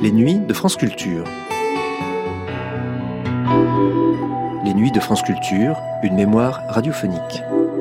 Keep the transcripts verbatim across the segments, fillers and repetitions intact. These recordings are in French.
Les nuits de France Culture. Les nuits de France Culture, une mémoire radiophonique.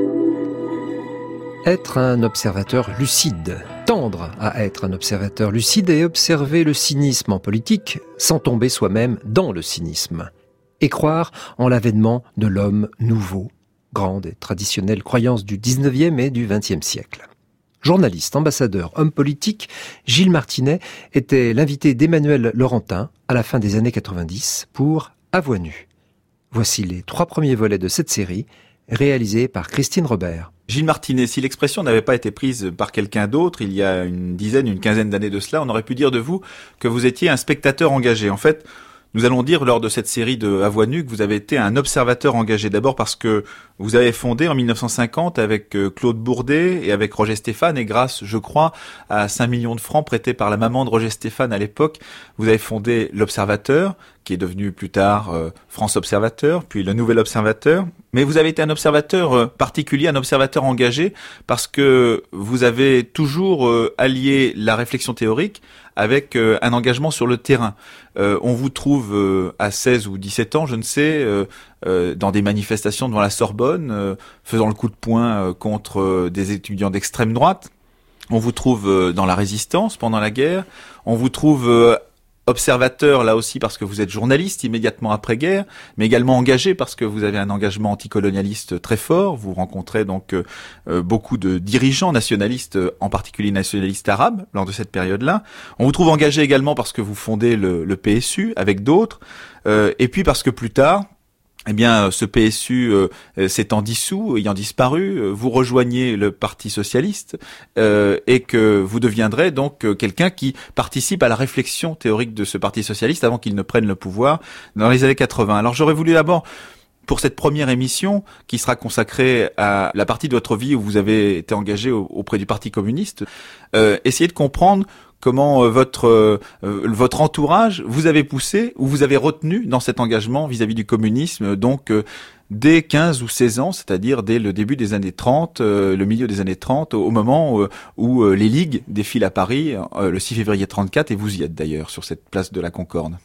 Être un observateur lucide, tendre à être un observateur lucide et observer le cynisme en politique sans tomber soi-même dans le cynisme. Et croire en l'avènement de l'homme nouveau, grande et traditionnelle croyance du dix-neuvième et du vingtième siècle. Journaliste, ambassadeur, homme politique, Gilles Martinet était l'invité d'Emmanuel Laurentin à la fin des années quatre-vingt-dix pour À Voix nue. Voici les trois premiers volets de cette série, réalisés par Christine Robert. Gilles Martinet, si l'expression n'avait pas été prise par quelqu'un d'autre, il y a une dizaine, une quinzaine d'années de cela, on aurait pu dire de vous que vous étiez un spectateur engagé. En fait, nous allons dire lors de cette série de À Voix nue que vous avez été un observateur engagé. D'abord parce que vous avez fondé en mille neuf cent cinquante avec Claude Bourdet et avec Roger Stéphane, et grâce, je crois, à cinq millions de francs prêtés par la maman de Roger Stéphane à l'époque, vous avez fondé l'Observateur, qui est devenu plus tard euh, France Observateur, puis le Nouvel Observateur. Mais vous avez été un observateur euh, particulier, un observateur engagé, parce que vous avez toujours euh, allié la réflexion théorique avec euh, un engagement sur le terrain. Euh, on vous trouve euh, à seize ou dix-sept ans, je ne sais, euh, euh, dans des manifestations devant la Sorbonne, euh, faisant le coup de poing euh, contre euh, des étudiants d'extrême droite. On vous trouve euh, dans la Résistance pendant la guerre. On vous trouve euh, observateur, là aussi, parce que vous êtes journaliste immédiatement après-guerre, mais également engagé parce que vous avez un engagement anticolonialiste très fort. Vous rencontrez donc euh, beaucoup de dirigeants nationalistes, en particulier nationalistes arabes, lors de cette période-là. On vous trouve engagé également parce que vous fondez le, le P S U avec d'autres, euh, et puis parce que plus tard, eh bien, ce P S U euh, s'étant dissous, ayant disparu, euh, vous rejoignez le Parti socialiste euh, et que vous deviendrez donc euh, quelqu'un qui participe à la réflexion théorique de ce Parti socialiste avant qu'il ne prenne le pouvoir dans les années quatre-vingts. Alors j'aurais voulu d'abord, pour cette première émission, qui sera consacrée à la partie de votre vie où vous avez été engagé auprès du Parti communiste, euh, essayer de comprendre comment euh, votre euh, votre entourage vous avez poussé ou vous avez retenu dans cet engagement vis-à-vis du communisme, donc euh, dès quinze ou seize ans, c'est-à-dire dès le début des années trente, euh, le milieu des années trente, au moment où, où euh, les ligues défilent à Paris euh, le six février trente-quatre, et vous y êtes d'ailleurs sur cette place de la Concorde.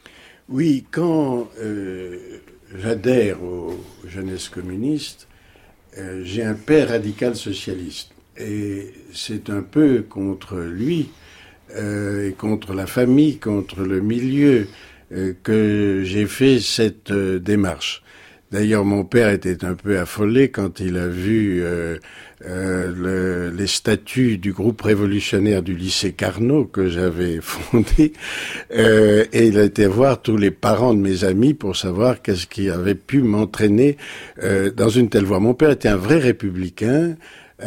Oui, quand euh, j'adhère aux jeunesses communistes, euh, j'ai un père radical socialiste, et c'est un peu contre lui Euh, et contre la famille, contre le milieu, euh, que j'ai fait cette euh, démarche. D'ailleurs, mon père était un peu affolé quand il a vu euh, euh, le, les statuts du groupe révolutionnaire du lycée Carnot que j'avais fondé, euh, et il a été voir tous les parents de mes amis pour savoir qu'est-ce qui avait pu m'entraîner euh, dans une telle voie. Mon père était un vrai républicain,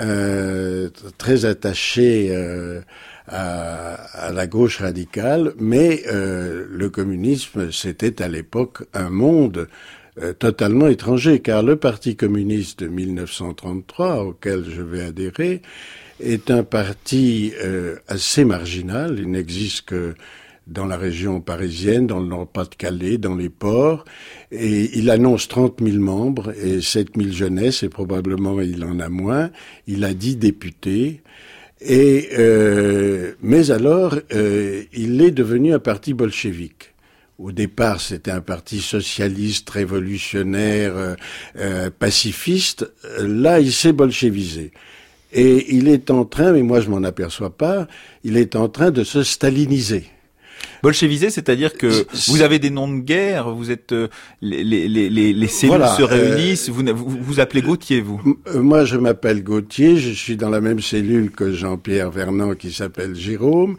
euh, très attaché euh, À, à la gauche radicale, mais euh, le communisme, c'était à l'époque un monde euh, totalement étranger, car le Parti communiste de mille neuf cent trente-trois, auquel je vais adhérer, est un parti euh, assez marginal. Il n'existe que dans la région parisienne, dans le Nord-Pas-de-Calais, dans les ports, et il annonce trente mille membres et sept mille jeunesses, et probablement il en a moins. Il a dix députés. Et euh, mais alors, euh, il est devenu un parti bolchevique. Au départ, c'était un parti socialiste, révolutionnaire, euh, euh, pacifiste. Là, il s'est bolchevisé. Et il est en train, mais moi je m'en aperçois pas, il est en train de se staliniser. Bolchevisé, c'est-à-dire que vous avez des noms de guerre, vous êtes euh, les, les, les, les cellules voilà, se réunissent, euh, vous, vous vous appelez Gauthier, vous? Moi, je m'appelle Gauthier, je suis dans la même cellule que Jean-Pierre Vernant qui s'appelle Jérôme.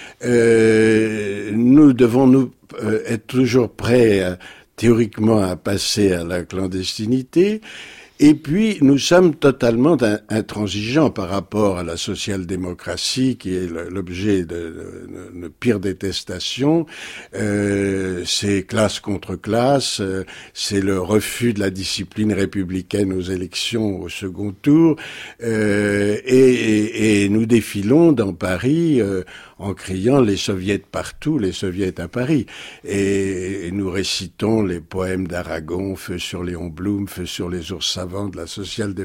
Euh, nous devons nous euh, être toujours prêts, à, théoriquement, à passer à la clandestinité. Et puis, nous sommes totalement intransigeants par rapport à la social-démocratie, qui est l'objet de, de, de pire détestation. Euh, c'est classe contre classe, euh, c'est le refus de la discipline républicaine aux élections au second tour. Euh, et, et, et nous défilons dans Paris euh, en criant « les soviets partout, les soviets à Paris ». Et, et nous récitons les poèmes d'Aragon, « Feu sur Léon Blum, feu sur les ours savants de la social-démocratie ».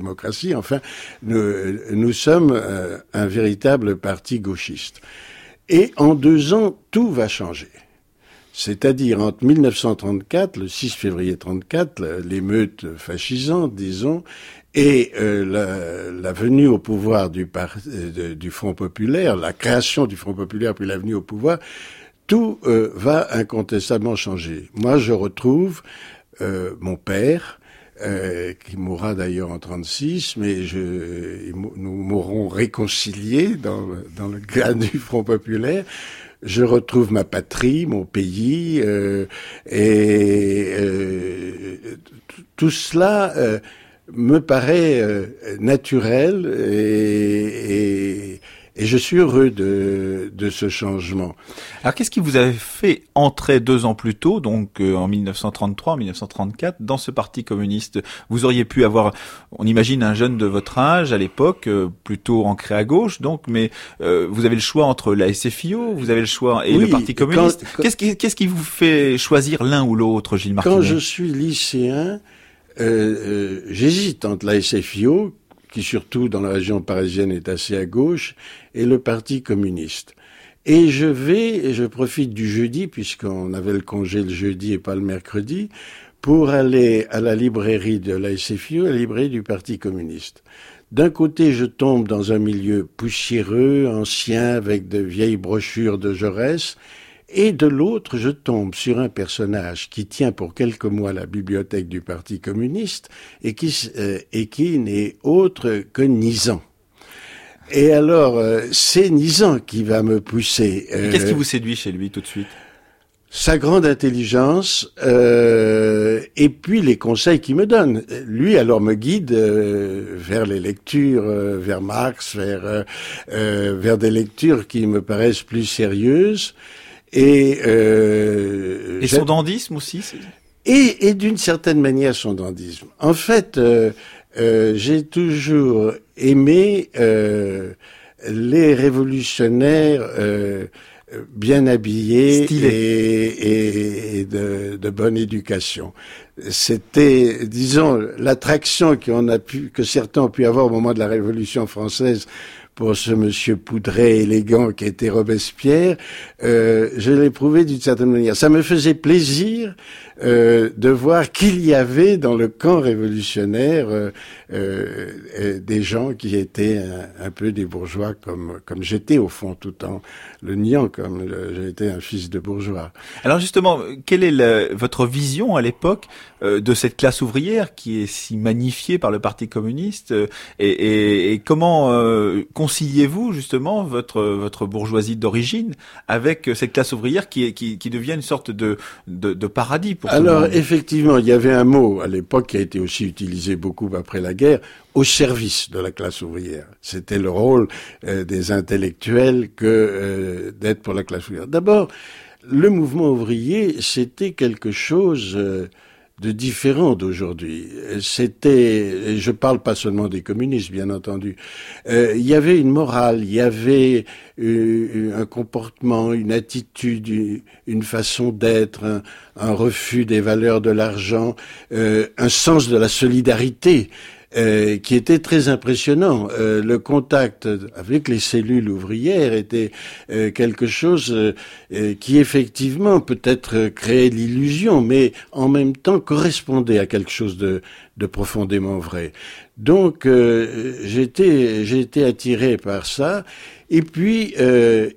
Enfin, nous, nous sommes euh, un véritable parti gauchiste. Et en deux ans, tout va changer. C'est-à-dire, entre mille neuf cent trente-quatre, le six février trente-quatre, l'émeute fascisante, disons, et euh, la, la venue au pouvoir du, par, euh, du Front populaire, la création du Front populaire puis la venue au pouvoir, tout euh, va incontestablement changer. Moi, je retrouve euh, mon père, euh, qui mourra d'ailleurs en trente-six, mais je, nous mourrons réconciliés dans, dans le cas du Front populaire. Je retrouve ma patrie, mon pays, euh, et euh, tout cela euh, me paraît euh, naturel et, et, et je suis heureux de, de ce changement. Alors qu'est-ce qui vous avait fait entrer deux ans plus tôt, donc euh, en mille neuf cent trente-trois, en mille neuf cent trente-quatre, dans ce parti communiste? Vous auriez pu avoir, on imagine, un jeune de votre âge à l'époque, euh, plutôt ancré à gauche, donc, mais euh, vous avez le choix entre la S F I O, vous avez le choix et oui, le Parti communiste. Quand, quand, qu'est-ce qui, qu'est-ce qui vous fait choisir l'un ou l'autre, Gilles Martinet? Quand je suis lycéen, euh, euh, j'hésite entre la S F I O, qui surtout dans la région parisienne est assez à gauche, et le Parti communiste. Et je vais, et je profite du jeudi, puisqu'on avait le congé le jeudi et pas le mercredi, pour aller à la librairie de la S F I O, à la librairie du Parti communiste. D'un côté, je tombe dans un milieu poussiéreux, ancien, avec de vieilles brochures de Jaurès, et de l'autre, je tombe sur un personnage qui tient pour quelques mois la bibliothèque du Parti communiste et qui, euh, et qui n'est autre que Nizan. Et alors, euh, c'est Nizan qui va me pousser. Euh, Qu'est-ce qui vous séduit chez lui tout de suite? Sa grande intelligence euh, et puis les conseils qu'il me donne. Lui, alors, me guide euh, vers les lectures, euh, vers Marx, vers, euh, euh, vers des lectures qui me paraissent plus sérieuses. Et, euh, et son dandisme aussi c'est... Et, et d'une certaine manière son dandisme. En fait, euh, euh, j'ai toujours aimé euh, les révolutionnaires euh, bien habillés et, et, et de, de bonne éducation. C'était, disons, l'attraction qu'on a pu, que certains ont pu avoir au moment de la Révolution française pour ce monsieur poudré, élégant qui était Robespierre, euh, je l'éprouvais d'une certaine manière. Ça me faisait plaisir euh, de voir qu'il y avait dans le camp révolutionnaire euh, euh, des gens qui étaient un, un peu des bourgeois comme comme j'étais au fond, tout en le niant, comme j'étais un fils de bourgeois. Alors justement, quelle est la, votre vision à l'époque euh, de cette classe ouvrière qui est si magnifiée par le Parti communiste euh, et, et, et comment euh, conciliez-vous justement votre votre bourgeoisie d'origine avec cette classe ouvrière qui est qui, qui devient une sorte de de, de paradis pour Alors, tout le monde? Effectivement, il y avait un mot à l'époque qui a été aussi utilisé beaucoup après la guerre, au service de la classe ouvrière. C'était le rôle euh, des intellectuels que euh, d'être pour la classe ouvrière. D'abord, le mouvement ouvrier, c'était quelque chose euh, de différent d'aujourd'hui. C'était, je parle pas seulement des communistes, bien entendu. Euh, il y avait une morale, il y avait euh, un comportement, une attitude, une façon d'être, un, un refus des valeurs de l'argent, euh, un sens de la solidarité. Euh, qui était très impressionnant. Euh, le contact avec les cellules ouvrières était euh, quelque chose euh, qui effectivement peut-être créait l'illusion, mais en même temps correspondait à quelque chose de, de profondément vrai. Donc euh, j'étais j'ai été attiré par ça. Et puis euh,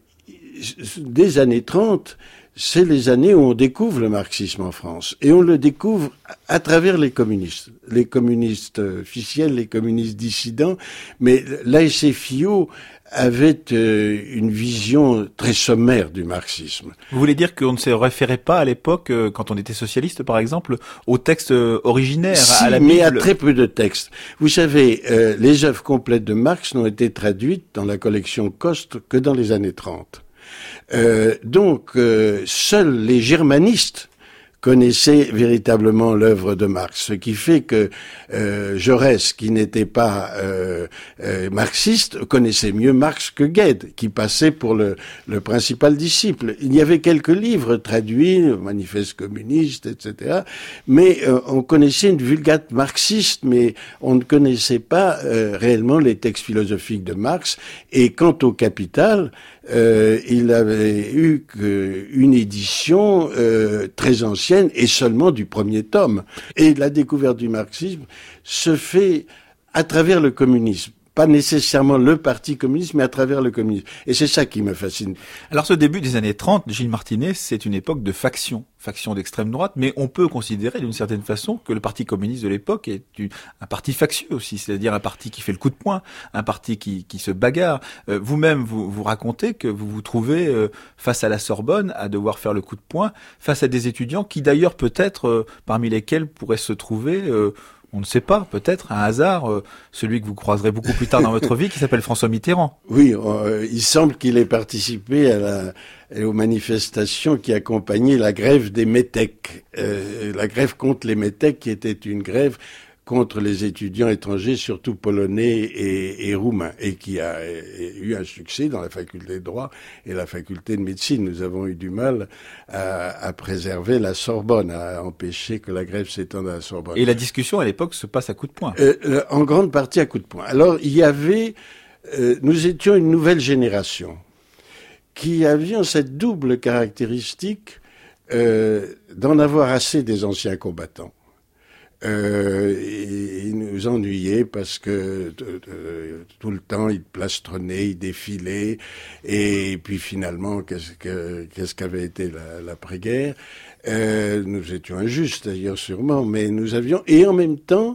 des années trente, c'est les années où on découvre le marxisme en France. Et on le découvre à travers les communistes. Les communistes officiels, les communistes dissidents. Mais l'A S F I O avait euh, une vision très sommaire du marxisme. Vous voulez dire qu'on ne se référait pas à l'époque, euh, quand on était socialiste par exemple, aux textes originaires, si, à la Bible? Mais à très peu de textes. Vous savez, euh, les œuvres complètes de Marx n'ont été traduites dans la collection Coste que dans les années trente. Euh, donc, euh, seuls les germanistes connaissait véritablement l'œuvre de Marx, ce qui fait que euh, Jaurès, qui n'était pas euh, euh, marxiste, connaissait mieux Marx que Gued, qui passait pour le, le principal disciple. Il y avait quelques livres traduits, le Manifeste communiste, et cetera, mais euh, on connaissait une vulgate marxiste, mais on ne connaissait pas euh, réellement les textes philosophiques de Marx. Et quant au Capital, euh, il avait eu une édition euh, très ancienne et seulement du premier tome. Et la découverte du marxisme se fait à travers le communisme. Pas nécessairement le parti communiste, mais à travers le communisme. Et c'est ça qui me fascine. Alors ce début des années trente, Gilles Martinet, c'est une époque de faction, faction d'extrême droite, mais on peut considérer d'une certaine façon que le parti communiste de l'époque est un parti factieux aussi, c'est-à-dire un parti qui fait le coup de poing, un parti qui, qui se bagarre. Euh, vous-même, vous, vous racontez que vous vous trouvez euh, face à la Sorbonne à devoir faire le coup de poing, face à des étudiants qui d'ailleurs peut-être, euh, parmi lesquels pourraient se trouver... Euh, on ne sait pas, peut-être, un hasard, euh, celui que vous croiserez beaucoup plus tard dans votre vie, qui s'appelle François Mitterrand. Oui, euh, il semble qu'il ait participé à la, aux manifestations qui accompagnaient la grève des métèques. Euh, la grève contre les métèques, qui était une grève contre les étudiants étrangers, surtout polonais et, et roumains, et qui a et, eu un succès dans la faculté de droit et la faculté de médecine. Nous avons eu du mal à, à préserver la Sorbonne, à empêcher que la grève s'étende à la Sorbonne. Et la discussion à l'époque se passe à coup de poing. Euh, en grande partie à coup de poing. Alors il y avait, euh, nous étions une nouvelle génération qui avions cette double caractéristique euh, d'en avoir assez des anciens combattants. Euh, et il nous ennuyait parce que euh, tout le temps il plastronnaient, il défilaient, et puis finalement qu'est-ce que qu'est-ce qu'avait été la, l'après-guerre. Euh, nous étions injustes d'ailleurs sûrement, mais nous avions, et en même temps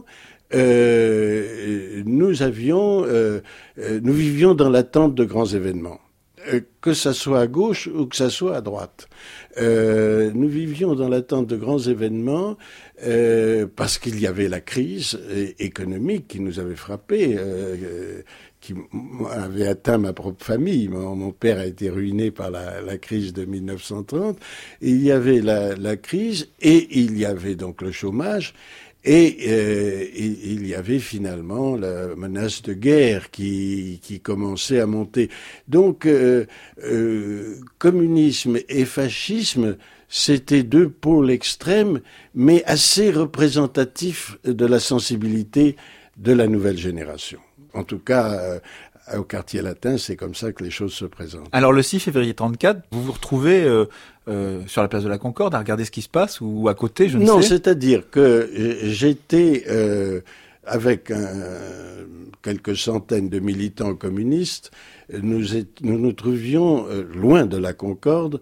euh, nous avions euh, nous vivions dans l'attente de grands événements, euh, que ça soit à gauche ou que ça soit à droite. Euh, nous vivions dans l'attente de grands événements euh, parce qu'il y avait la crise économique qui nous avait frappés, euh, qui avait atteint ma propre famille. Mon, mon père a été ruiné par la, la crise de mille neuf cent trente. Il y avait la, la crise et il y avait donc le chômage. Et euh, il y avait finalement la menace de guerre qui, qui commençait à monter. Donc, euh, euh, communisme et fascisme, c'était deux pôles extrêmes, mais assez représentatifs de la sensibilité de la nouvelle génération. En tout cas, euh, au quartier latin, c'est comme ça que les choses se présentent. Alors le six février trente-quatre, vous vous retrouvez euh, euh, sur la place de la Concorde à regarder ce qui se passe, ou à côté, je ne non, sais. Non, c'est-à-dire que j'étais euh, avec un, quelques centaines de militants communistes. Nous est, nous, nous trouvions euh, loin de la Concorde,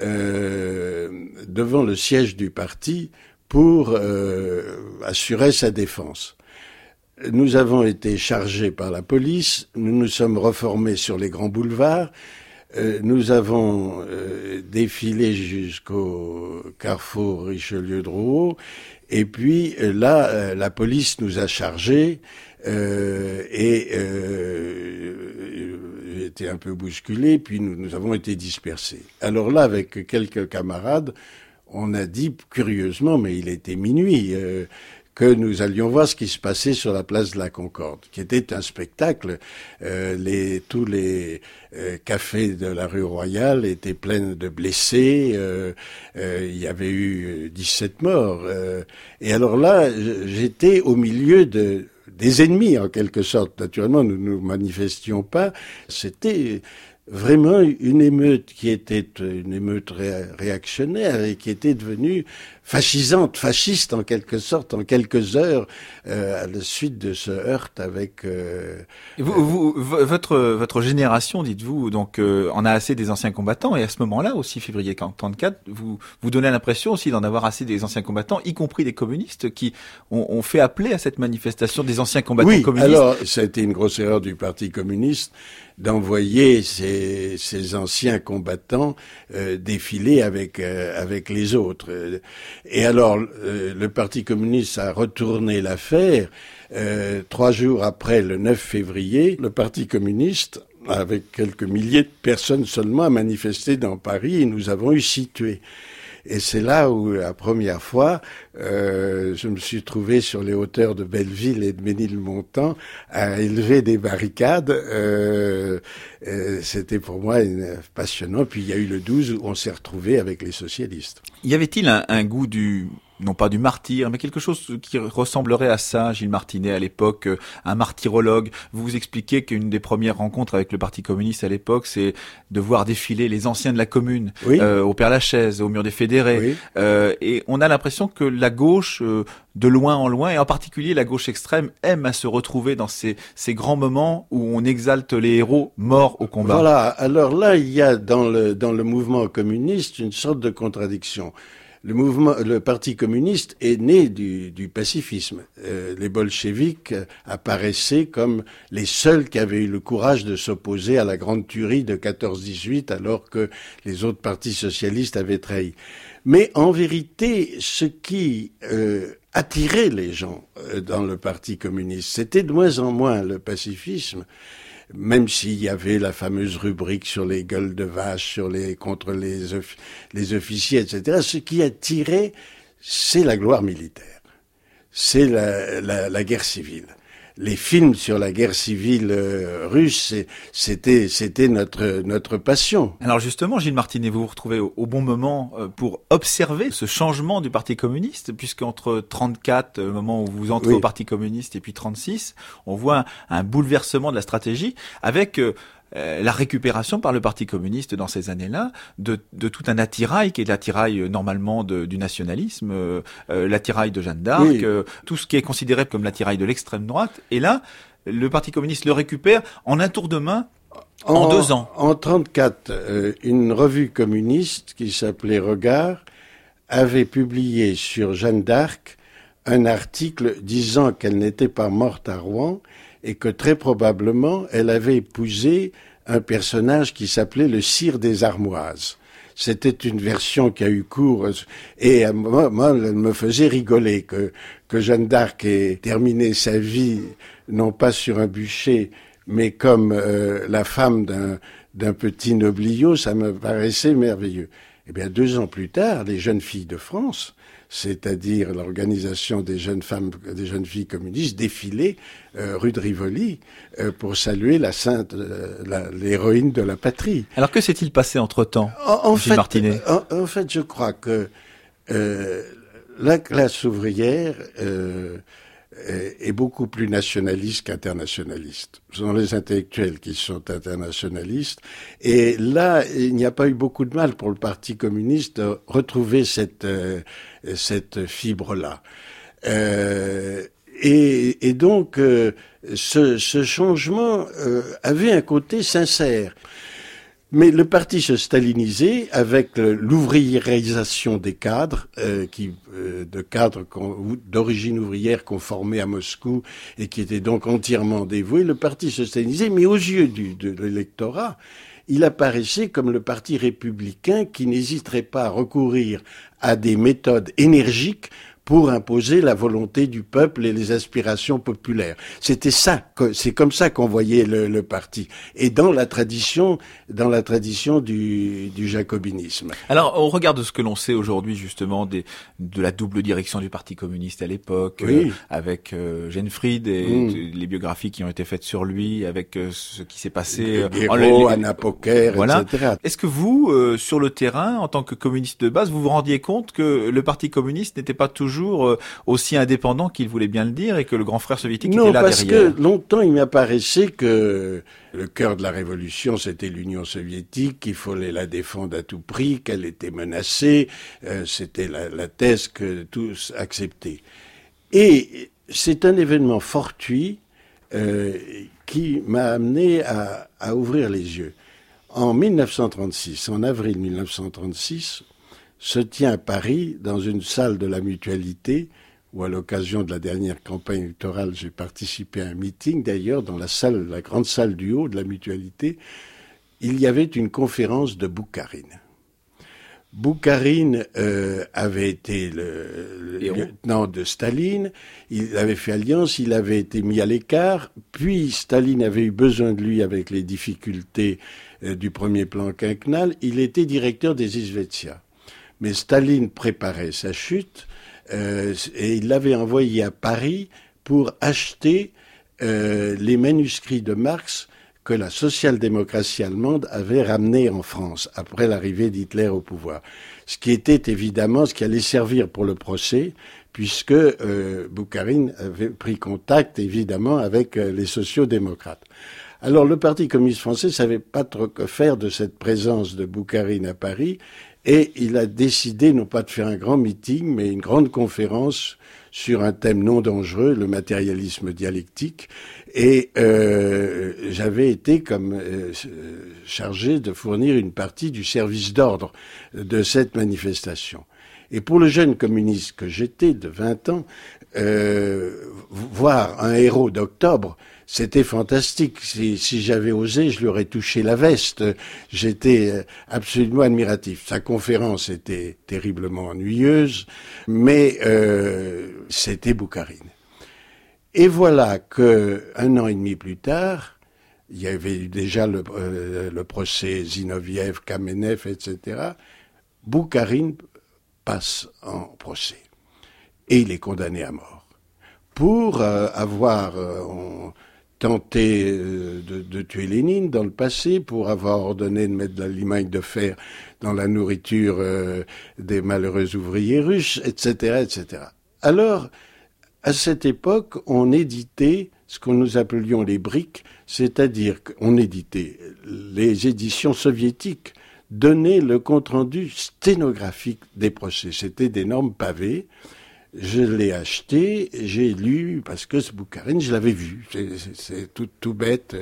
euh, devant le siège du parti pour euh, assurer sa défense. Nous avons été chargés par la police, nous nous sommes reformés sur les grands boulevards, euh, nous avons euh, défilé jusqu'au carrefour Richelieu-Drouot, et puis euh, là, euh, la police nous a chargés, euh, et euh, j'étais un peu bousculé, puis nous, nous avons été dispersés. Alors là, avec quelques camarades, on a dit curieusement, mais il était minuit, euh, que nous allions voir ce qui se passait sur la place de la Concorde, qui était un spectacle. Euh, les, tous les euh, cafés de la rue Royale étaient pleins de blessés. Euh, euh, il y avait eu dix-sept morts. Euh, et alors là, j'étais au milieu de des ennemis, en quelque sorte. Naturellement, nous ne nous manifestions pas. C'était vraiment une émeute qui était une émeute ré- réactionnaire et qui était devenue fascisante, fasciste en quelque sorte, en quelques heures, euh, à la suite de ce heurt avec... Euh, vous, vous, votre, votre génération, dites-vous, donc euh, en a assez des anciens combattants, et à ce moment-là, aussi, février trente-quatre, vous, vous donnez l'impression aussi d'en avoir assez des anciens combattants, y compris des communistes, qui ont, ont fait appeler à cette manifestation des anciens combattants oui, communistes. Oui, alors, ça a été une grosse erreur du Parti communiste d'envoyer ces, ces anciens combattants euh, défiler avec, euh, avec les autres. Et alors, euh, le Parti communiste a retourné l'affaire. Euh, trois jours après, le neuf février, le Parti communiste, avec quelques milliers de personnes seulement, a manifesté dans Paris et nous avons eu six tués. Et c'est là où, la première fois, euh, je me suis trouvé sur les hauteurs de Belleville et de Ménilmontant à élever des barricades. Euh, euh, c'était pour moi une, passionnant. Puis il y a eu le douze où on s'est retrouvé avec les socialistes. Y avait-il un, un goût du... non pas du martyr, mais quelque chose qui ressemblerait à ça, Gilles Martinet, à l'époque, un martyrologue. Vous vous expliquez qu'une des premières rencontres avec le Parti communiste à l'époque, c'est de voir défiler les anciens de la Commune, oui. euh, au Père-Lachaise, au Mur des Fédérés. Oui. Euh, et on a l'impression que la gauche, euh, de loin en loin, et en particulier la gauche extrême, aime à se retrouver dans ces, ces grands moments où on exalte les héros morts au combat. Voilà, alors là, il y a dans le, dans le mouvement communiste une sorte de contradiction. Le mouvement, le Parti communiste est né du, du pacifisme. Euh, les bolcheviks apparaissaient comme les seuls qui avaient eu le courage de s'opposer à la grande tuerie de quatorze dix-huit, alors que les autres partis socialistes avaient trahi. Mais en vérité, ce qui euh, attirait les gens euh, dans le Parti communiste, c'était de moins en moins le pacifisme. Même s'il y avait la fameuse rubrique sur les gueules de vache, sur les contre les off, les officiers, et cetera. Ce qui attirait, c'est la gloire militaire, c'est la, la, la guerre civile. Les films sur la guerre civile euh, russe, c'était c'était notre notre passion. Alors justement, Gilles Martinet, vous vous retrouvez au, au bon moment euh, pour observer ce changement du Parti communiste, puisqu'entre trente-quatre, le moment où vous entrez oui. au Parti communiste, et puis trente-six, on voit un, un bouleversement de la stratégie avec euh, la récupération par le Parti communiste dans ces années-là de, de tout un attirail qui est l'attirail euh, normalement de, du nationalisme, euh, euh, l'attirail de Jeanne d'Arc, oui. euh, tout ce qui est considéré comme l'attirail de l'extrême droite. Et là, le Parti communiste le récupère en un tour de main en, en deux ans. En trente-quatre, euh, une revue communiste qui s'appelait Regard avait publié sur Jeanne d'Arc un article disant qu'elle n'était pas morte à Rouen et que très probablement, elle avait épousé un personnage qui s'appelait le Sire des Armoises. C'était une version qui a eu cours, et moi, moi elle me faisait rigoler que, que Jeanne d'Arc ait terminé sa vie, non pas sur un bûcher, mais comme euh, la femme d'un, d'un petit nobliau, ça me paraissait merveilleux. Eh bien, deux ans plus tard, les jeunes filles de France, c'est-à-dire l'organisation des jeunes femmes, des jeunes filles communistes, défilaient euh, rue de Rivoli euh, pour saluer la sainte, euh, la, l'héroïne de la patrie. Alors que s'est-il passé entre-temps, en, en Gilles fait, Martinet ? en, en fait, je crois que euh, la classe ouvrière euh, est beaucoup plus nationaliste qu'internationaliste. Ce sont les intellectuels qui sont internationalistes. Et là, il n'y a pas eu beaucoup de mal pour le Parti communiste de retrouver cette, euh, cette fibre-là. Euh, et, et donc, euh, ce, ce changement euh, avait un côté sincère. Mais le parti se stalinisait avec l'ouvriérisation des cadres, euh, qui, euh, de cadres d'origine ouvrière qu'on formait à Moscou et qui étaient donc entièrement dévoués. Le parti se stalinisait, mais aux yeux du, de l'électorat, il apparaissait comme le parti républicain qui n'hésiterait pas à recourir à des méthodes énergiques pour imposer la volonté du peuple et les aspirations populaires. C'était ça, c'est comme ça qu'on voyait le, le parti. Et dans la tradition, dans la tradition du, du jacobinisme. Alors, on regarde ce que l'on sait aujourd'hui, justement, des, de la double direction du Parti communiste à l'époque, oui. euh, avec euh, Gennefried et mmh. les biographies qui ont été faites sur lui, avec euh, ce qui s'est passé... Guéraud, Anna Poker, voilà. et cetera. Est-ce que vous, euh, sur le terrain, en tant que communiste de base, vous vous rendiez compte que le Parti communiste n'était pas toujours aussi indépendant qu'il voulait bien le dire et que le grand frère soviétique non, était là derrière? Non, parce que longtemps il m'apparaissait que le cœur de la révolution c'était l'Union soviétique, qu'il fallait la défendre à tout prix, qu'elle était menacée, euh, c'était la, la thèse que tous acceptaient. Et c'est un événement fortuit euh, qui m'a amené à, à ouvrir les yeux. En mille neuf cent trente-six, en avril mille neuf cent trente-six, se tient à Paris, dans une salle de la Mutualité, où à l'occasion de la dernière campagne électorale, j'ai participé à un meeting, d'ailleurs, dans la salle, la grande salle du haut de la Mutualité, il y avait une conférence de Boukharine. Boukharine euh, avait été le, le lieutenant de Staline, il avait fait alliance, il avait été mis à l'écart, puis Staline avait eu besoin de lui avec les difficultés euh, du premier plan quinquennal, il était directeur des Izvestia. mais Staline préparait sa chute euh, et il l'avait envoyé à Paris pour acheter euh, les manuscrits de Marx que la social-démocratie allemande avait ramenés en France après l'arrivée d'Hitler au pouvoir. Ce qui était évidemment ce qui allait servir pour le procès, puisque euh, Boukharine avait pris contact évidemment avec euh, les sociaux-démocrates. Alors le Parti communiste français savait pas trop que faire de cette présence de Boukharine à Paris, et il a décidé non pas de faire un grand meeting, mais une grande conférence sur un thème non dangereux, le matérialisme dialectique. Et euh, j'avais été comme euh, chargé de fournir une partie du service d'ordre de cette manifestation. Et pour le jeune communiste que j'étais, de vingt ans, euh, voir un héros d'octobre, c'était fantastique. Si, si j'avais osé, je lui aurais touché la veste. J'étais absolument admiratif. Sa conférence était terriblement ennuyeuse, mais euh, c'était Boukharine. Et voilà que un an et demi plus tard, il y avait eu déjà le, euh, le procès Zinoviev, Kamenev, et cetera. Boukharine passe en procès et il est condamné à mort pour euh, avoir euh, on, tenté euh, de, de tuer Lénine dans le passé, pour avoir ordonné de mettre de la limagne de fer dans la nourriture euh, des malheureux ouvriers russes, et cetera, et cetera. Alors, à cette époque, on éditait ce que nous appelions les briques, c'est-à-dire qu'on éditait les éditions soviétiques, donnaient le compte-rendu sténographique des procès. C'était d'énormes pavés. Je l'ai acheté, j'ai lu, parce que ce Boukharine, je l'avais vu. C'est, c'est, c'est tout, tout bête.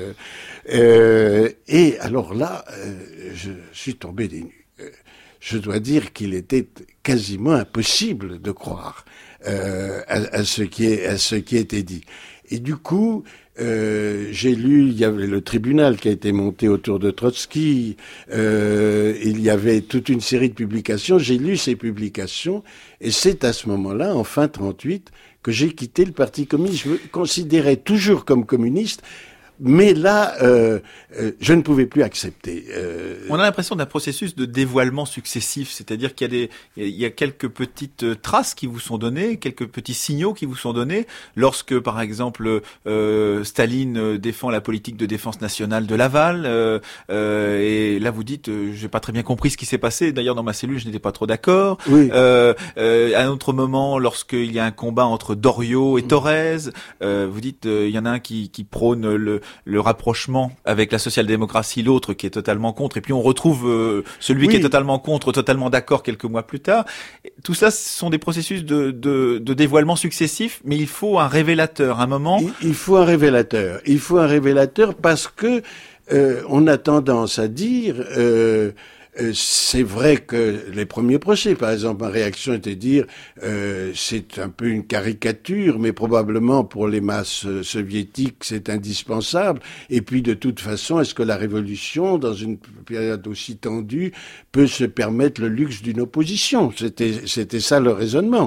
Euh, et alors là, euh, je suis tombé des nues. Je dois dire qu'il était quasiment impossible de croire euh, à, à ce qui est, à ce qui était dit. Et du coup, euh, j'ai lu, il y avait le tribunal qui a été monté autour de Trotsky, euh, il y avait toute une série de publications, j'ai lu ces publications, et c'est à ce moment-là, en fin trente-huit, que j'ai quitté le Parti communiste. Je me considérais toujours comme communiste, mais là, euh, euh, je ne pouvais plus accepter. Euh... On a l'impression d'un processus de dévoilement successif, c'est-à-dire qu'il y a des, il y a quelques petites traces qui vous sont données, quelques petits signaux qui vous sont donnés, lorsque, par exemple, euh, Staline défend la politique de défense nationale de Laval, euh, euh, et là vous dites, euh, j'ai pas très bien compris ce qui s'est passé. D'ailleurs, dans ma cellule, je n'étais pas trop d'accord. Oui. Euh, euh, à un autre moment, lorsqu'il y a un combat entre Doriot et Thorez, euh, vous dites, euh, il y en a un qui, qui prône le le rapprochement avec la social-démocratie, l'autre qui est totalement contre, et puis on retrouve euh, celui oui. qui est totalement contre, totalement d'accord quelques mois plus tard. Tout ça, ce sont des processus de, de, de dévoilement successifs, mais il faut un révélateur, un moment. Il, il faut un révélateur. Il faut un révélateur parce que euh, on a tendance à dire... Euh, Euh, c'est vrai que les premiers procès, par exemple, ma réaction était de dire euh, c'est un peu une caricature, mais probablement pour les masses euh, soviétiques c'est indispensable. Et puis de toute façon, est-ce que la révolution, dans une période aussi tendue, peut se permettre le luxe d'une opposition? C'était, c'était ça le raisonnement.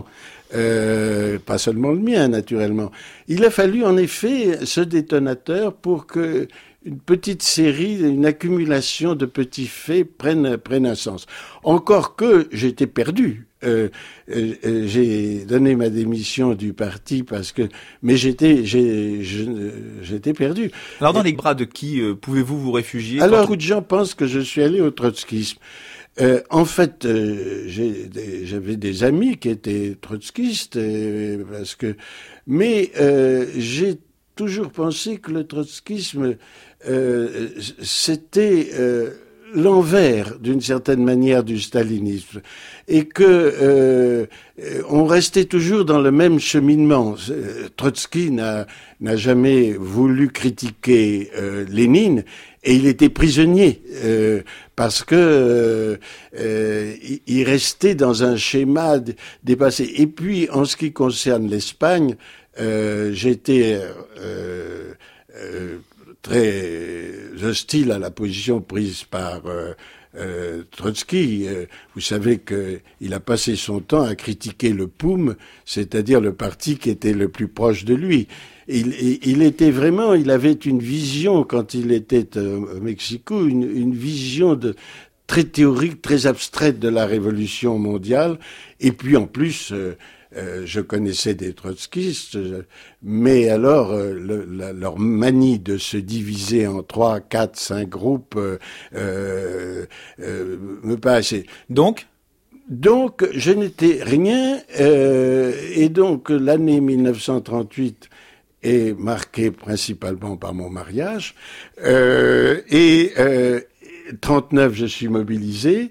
Euh, pas seulement le mien, naturellement. Il a fallu en effet ce détonateur pour que une petite série, une accumulation de petits faits prennent, prennent un sens. Encore que j'étais perdu. Euh, euh, j'ai donné ma démission du parti parce que, mais j'étais, j'ai, je, j'étais perdu. Alors dans Et, les bras de qui euh, pouvez-vous vous réfugier? Alors, beaucoup de gens pensent que je suis allé au trotskisme. Euh, en fait, euh, j'ai des, j'avais des amis qui étaient trotskistes, euh, parce que, mais euh, j'ai toujours pensé que le trotskisme euh, c'était euh, l'envers d'une certaine manière du stalinisme, et que euh, on restait toujours dans le même cheminement. Trotsky n'a, n'a jamais voulu critiquer euh, Lénine, et il était prisonnier euh, parce que euh, euh, il restait dans un schéma dépassé. Et puis, en ce qui concerne l'Espagne, euh, j'étais euh, euh, très hostile à la position prise par euh, euh, Trotsky. Euh, vous savez qu'il a passé son temps à critiquer le P O U M, c'est-à-dire le parti qui était le plus proche de lui. Il, il, il était vraiment, il avait une vision, quand il était au Mexico, une, une vision de très théorique, très abstraite de la révolution mondiale. Et puis en plus, euh, euh, je connaissais des trotskistes, mais alors euh, le, la, leur manie de se diviser en trois, quatre, cinq groupes euh, euh, euh, me paraissait. Donc Donc, je n'étais rien, euh, et donc l'année mille neuf cent trente-huit est marquée principalement par mon mariage, euh, et euh, trente-neuf, je suis mobilisé,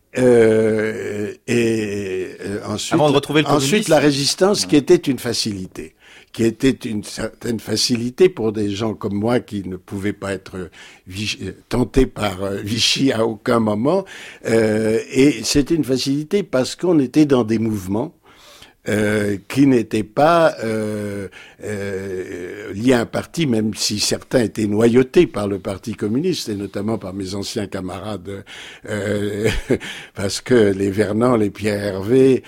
euh, et euh, ensuite, Avant de retrouver le ensuite la résistance, qui était une facilité. qui était une certaine facilité pour des gens comme moi qui ne pouvaient pas être Vichy, tentés par Vichy à aucun moment. Euh, et c'était une facilité parce qu'on était dans des mouvements Euh, qui n'étaient pas euh, euh, liés à un parti, même si certains étaient noyautés par le Parti communiste, et notamment par mes anciens camarades, euh, parce que les Vernant, les Pierre Hervé,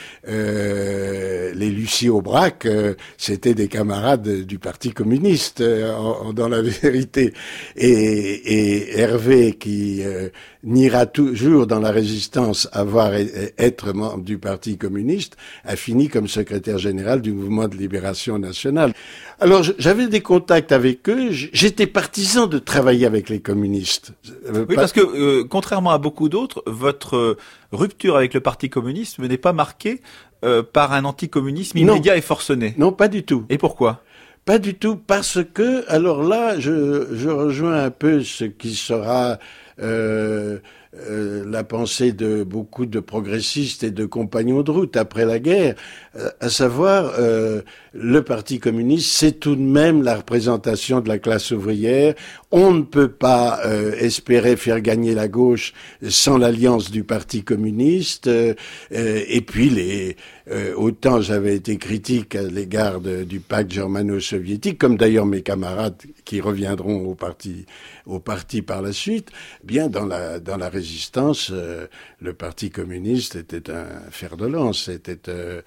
euh, les Lucie Aubrac, euh, c'était des camarades du Parti communiste, euh, en, dans la vérité. Et, et Hervé, qui euh, niera toujours dans la résistance avoir être membre du Parti communiste, a fini comme secrétaire général du mouvement de libération nationale. Alors j'avais des contacts avec eux, j'étais partisan de travailler avec les communistes. Oui, pas... parce que euh, contrairement à beaucoup d'autres, votre euh, rupture avec le Parti communiste n'est pas marquée euh, par un anticommunisme immédiat non. et forcené. Non, pas du tout. Et pourquoi ? Pas du tout, parce que, alors là, je, je rejoins un peu ce qui sera euh, euh, la pensée de beaucoup de progressistes et de compagnons de route après la guerre, euh, à savoir, euh, le Parti communiste, c'est tout de même la représentation de la classe ouvrière. On ne peut pas euh, espérer faire gagner la gauche sans l'alliance du Parti communiste. Euh, euh, et puis, les, euh, autant j'avais été critique à l'égard de, du pacte germano-soviétique, comme d'ailleurs mes camarades qui reviendront au parti, au parti par la suite, bien dans la dans la résistance, euh, le Parti communiste était un fer de lance. C'était euh,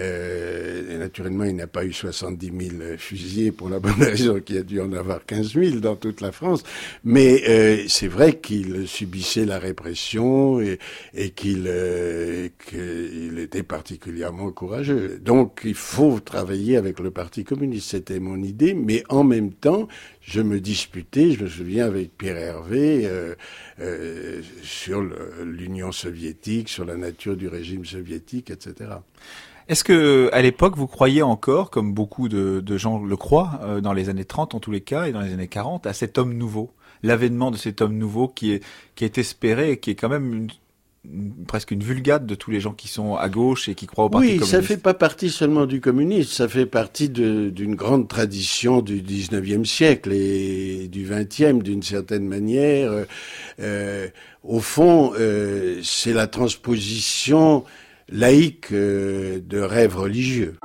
euh, naturellement, il n'a pas eu soixante-dix mille fusillés pour la bonne raison qu'il a dû en avoir quinze mille dans toute la France. Mais euh, c'est vrai qu'il subissait la répression et, et qu'il euh, qu'il était particulièrement courageux. Donc, il faut travailler avec le Parti communiste. C'était mon idée, mais en même temps, je me disputais, je me souviens, avec Pierre Hervé, euh, euh, sur le, l'Union soviétique, sur la nature du régime soviétique, et cetera. Est-ce que, à l'époque, vous croyez encore, comme beaucoup de, de gens le croient, euh, dans les années trente en tous les cas, et dans les années quarante, à cet homme nouveau, l'avènement de cet homme nouveau qui est, qui est espéré et qui est quand même une, une, presque une vulgate de tous les gens qui sont à gauche et qui croient au Parti oui, communiste? Oui, ça fait pas partie seulement du communisme, ça fait partie de, d'une grande tradition du dix-neuvième siècle et du vingtième d'une certaine manière. Euh, au fond, euh, c'est la transposition laïque euh, de rêves religieux.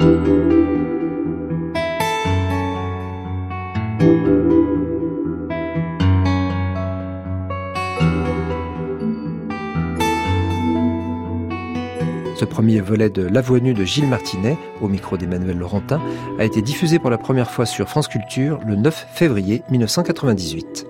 Ce premier volet de La Voix nue de Gilles Martinet, au micro d'Emmanuel Laurentin, a été diffusé pour la première fois sur France Culture le neuf février mille neuf cent quatre-vingt-dix-huit.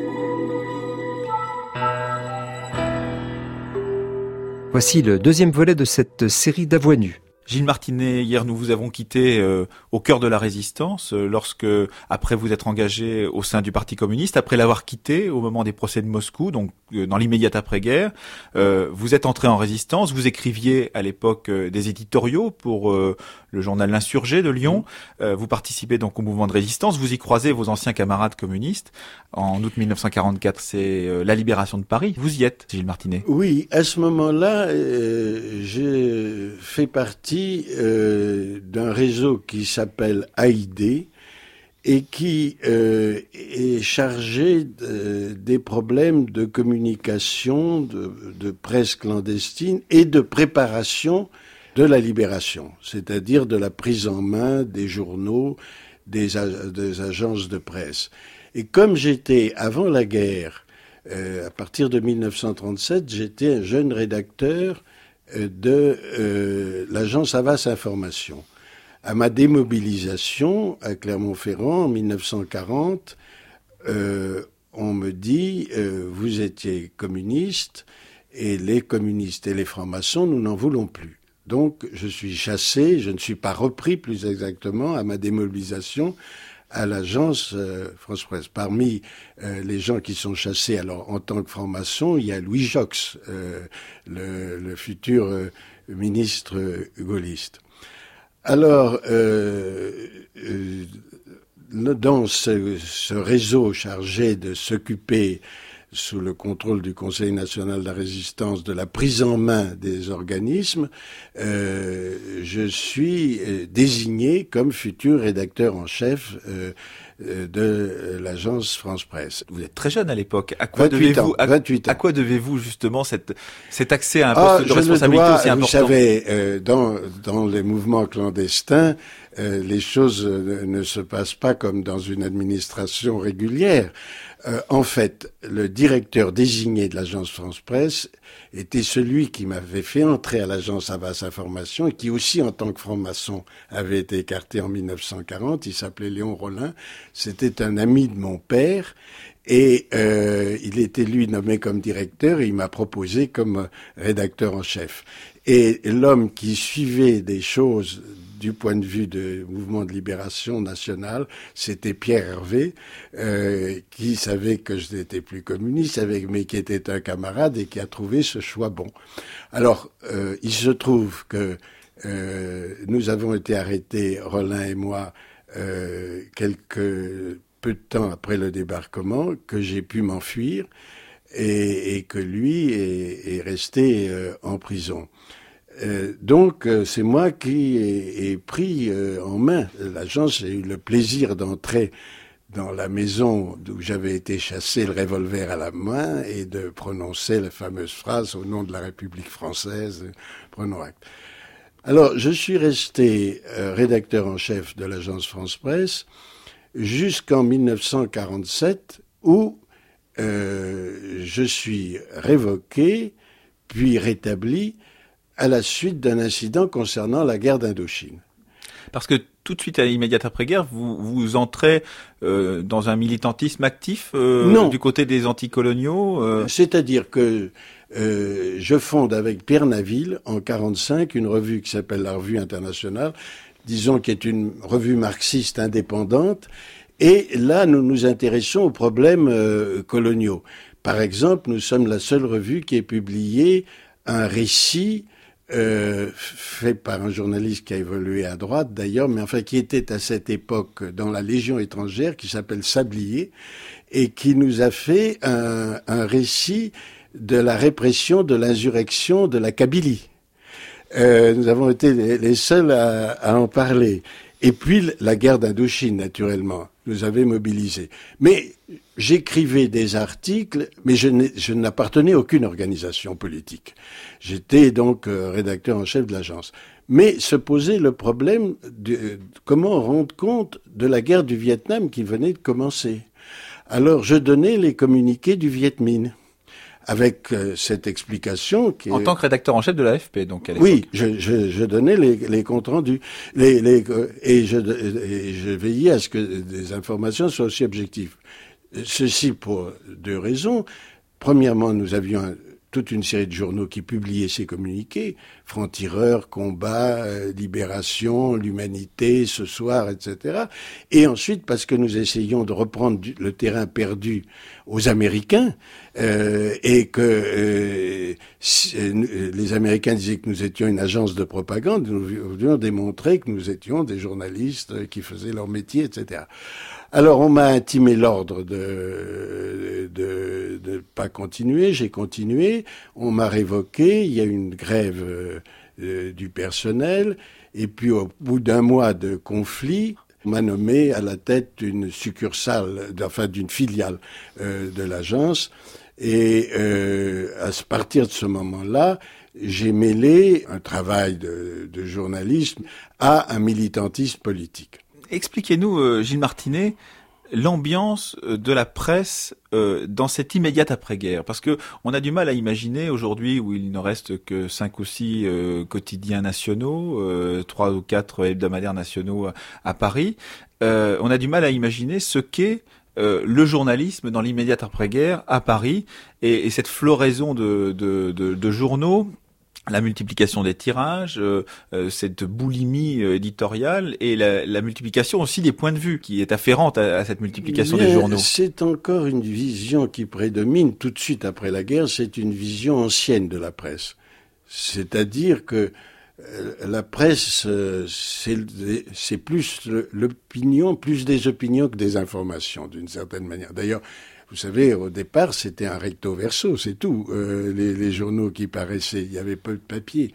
Voici le deuxième volet de cette série d'A Voix nue. Gilles Martinet, hier nous vous avons quitté euh, au cœur de la résistance, euh, lorsque, après vous être engagé au sein du Parti communiste, après l'avoir quitté au moment des procès de Moscou, donc euh, dans l'immédiate après-guerre, euh, vous êtes entré en résistance, vous écriviez à l'époque euh, des éditoriaux pour euh, le journal L'Insurgé de Lyon, euh, vous participez donc au mouvement de résistance, vous y croisez vos anciens camarades communistes. En août mille neuf cent quarante-quatre, c'est euh, la libération de Paris. Vous y êtes, Gilles Martinet. Oui, à ce moment-là, euh, j'ai fait partie Euh, d'un réseau qui s'appelle A I D et qui euh, est chargé de, des problèmes de communication, de, de presse clandestine et de préparation de la libération, c'est-à-dire de la prise en main des journaux, des, des agences de presse. Et comme j'étais, avant la guerre, euh, à partir de mille neuf cent trente-sept, j'étais un jeune rédacteur de euh, l'agence Havas Information. À ma démobilisation à Clermont-Ferrand en mille neuf cent quarante, euh, on me dit euh, vous étiez communiste et les communistes et les francs-maçons, nous n'en voulons plus. Donc, je suis chassé, je ne suis pas repris, plus exactement, à ma démobilisation à l'agence euh, France-Presse. Parmi euh, les gens qui sont chassés, alors en tant que franc-maçon, il y a Louis Jox, euh, le, le futur euh, ministre gaulliste. Alors, euh, euh, dans ce, ce réseau chargé de s'occuper sous le contrôle du Conseil national de la résistance, de la prise en main des organismes, euh, je suis désigné comme futur rédacteur en chef euh, de l'agence France-Presse. Vous êtes très jeune à l'époque. À quoi devez-vous, à, vingt-huit ans. À quoi devez-vous justement cette, cet accès à un poste ah, de responsabilité dois, aussi important? Vous savez, euh, dans, dans les mouvements clandestins, euh, les choses euh, ne se passent pas comme dans une administration régulière. Euh, en fait, le directeur désigné de l'agence France-Presse était celui qui m'avait fait entrer à l'agence Havas Information et qui aussi, en tant que franc-maçon, avait été écarté en mille neuf cent quarante. Il s'appelait Léon Rollin. C'était un ami de mon père. Et euh, il était, lui, nommé comme directeur et il m'a proposé comme rédacteur en chef. Et l'homme qui suivait des choses du point de vue du mouvement de libération nationale, c'était Pierre Hervé, euh, qui savait que je n'étais plus communiste, mais qui était un camarade et qui a trouvé ce choix bon. Alors, euh, il se trouve que euh, nous avons été arrêtés, Rollin et moi, euh, quelques peu de temps après le débarquement, que j'ai pu m'enfuir et, et que lui est, est resté euh, en prison. Euh, donc, euh, c'est moi qui ai, ai pris euh, en main l'agence. J'ai eu le plaisir d'entrer dans la maison d'où j'avais été chassé, le revolver à la main, et de prononcer la fameuse phrase « Au nom de la République française, prenons acte ». Alors, je suis resté euh, rédacteur en chef de l'agence France-Presse jusqu'en mille neuf cent quarante-sept, où euh, je suis révoqué, puis rétabli, à la suite d'un incident concernant la guerre d'Indochine. Parce que tout de suite, à l'immédiate après-guerre, vous, vous entrez euh, dans un militantisme actif euh, non. du côté des anticoloniaux euh... C'est-à-dire que euh, je fonde avec Pierre Naville, en quarante-cinq, une revue qui s'appelle la Revue Internationale, disons qui est une revue marxiste indépendante, et là, nous nous intéressons aux problèmes euh, coloniaux. Par exemple, nous sommes la seule revue qui ait publié un récit Euh, fait par un journaliste qui a évolué à droite d'ailleurs, mais enfin qui était à cette époque dans la Légion étrangère, qui s'appelle Sablier, et qui nous a fait un, un récit de la répression de l'insurrection de la Kabylie. Euh, nous avons été les, les seuls à, à en parler. Et puis la guerre d'Indochine, naturellement, nous avait mobilisés. Mais j'écrivais des articles, mais je, je n'appartenais à aucune organisation politique. J'étais donc euh, rédacteur en chef de l'agence. Mais se posait le problème de, de comment rendre compte de la guerre du Vietnam qui venait de commencer. Alors je donnais les communiqués du Viet Minh, avec euh, cette explication qui en est... tant que rédacteur en chef de l'A F P, donc à l'époque. Oui, je, je, je donnais les, les comptes rendus, les, les, et, je, et je veillais à ce que des informations soient aussi objectives. Ceci pour deux raisons. Premièrement, nous avions un, toute une série de journaux qui publiaient ces communiqués, Franc-Tireur, Combat, euh, Libération, L'Humanité, Ce Soir, et cetera. Et ensuite, parce que nous essayions de reprendre du, le terrain perdu aux Américains, euh, et que euh, si, euh, les Américains disaient que nous étions une agence de propagande, nous voulions démontrer que nous étions des journalistes qui faisaient leur métier, et cetera. Alors, on m'a intimé l'ordre de de de pas continuer. J'ai continué. On m'a révoqué. Il y a eu une grève euh, du personnel. Et puis, au bout d'un mois de conflit, on m'a nommé à la tête d'une succursale, enfin d'une filiale euh, de l'agence. Et euh, à partir de ce moment-là, j'ai mêlé un travail de, de journalisme à un militantisme politique. Expliquez-nous, euh, Gilles Martinet, l'ambiance de la presse euh, dans cette immédiate après-guerre, parce que on a du mal à imaginer aujourd'hui où il ne reste que cinq ou six euh, quotidiens nationaux, euh, trois ou quatre hebdomadaires nationaux à, à Paris. Euh, on a du mal à imaginer ce qu'est euh, le journalisme dans l'immédiate après-guerre à Paris et, et cette floraison de, de, de, de journaux, la multiplication des tirages, euh, euh, cette boulimie euh, éditoriale et la, la multiplication aussi des points de vue qui est afférente à, à cette multiplication Mais des journaux. C'est encore une vision qui prédomine tout de suite après la guerre, c'est une vision ancienne de la presse. C'est-à-dire que euh, la presse, euh, c'est, c'est plus l'opinion, plus des opinions que des informations, d'une certaine manière. D'ailleurs, vous savez, au départ, c'était un recto verso, c'est tout. Euh, les, les journaux qui paraissaient, il y avait peu de papier.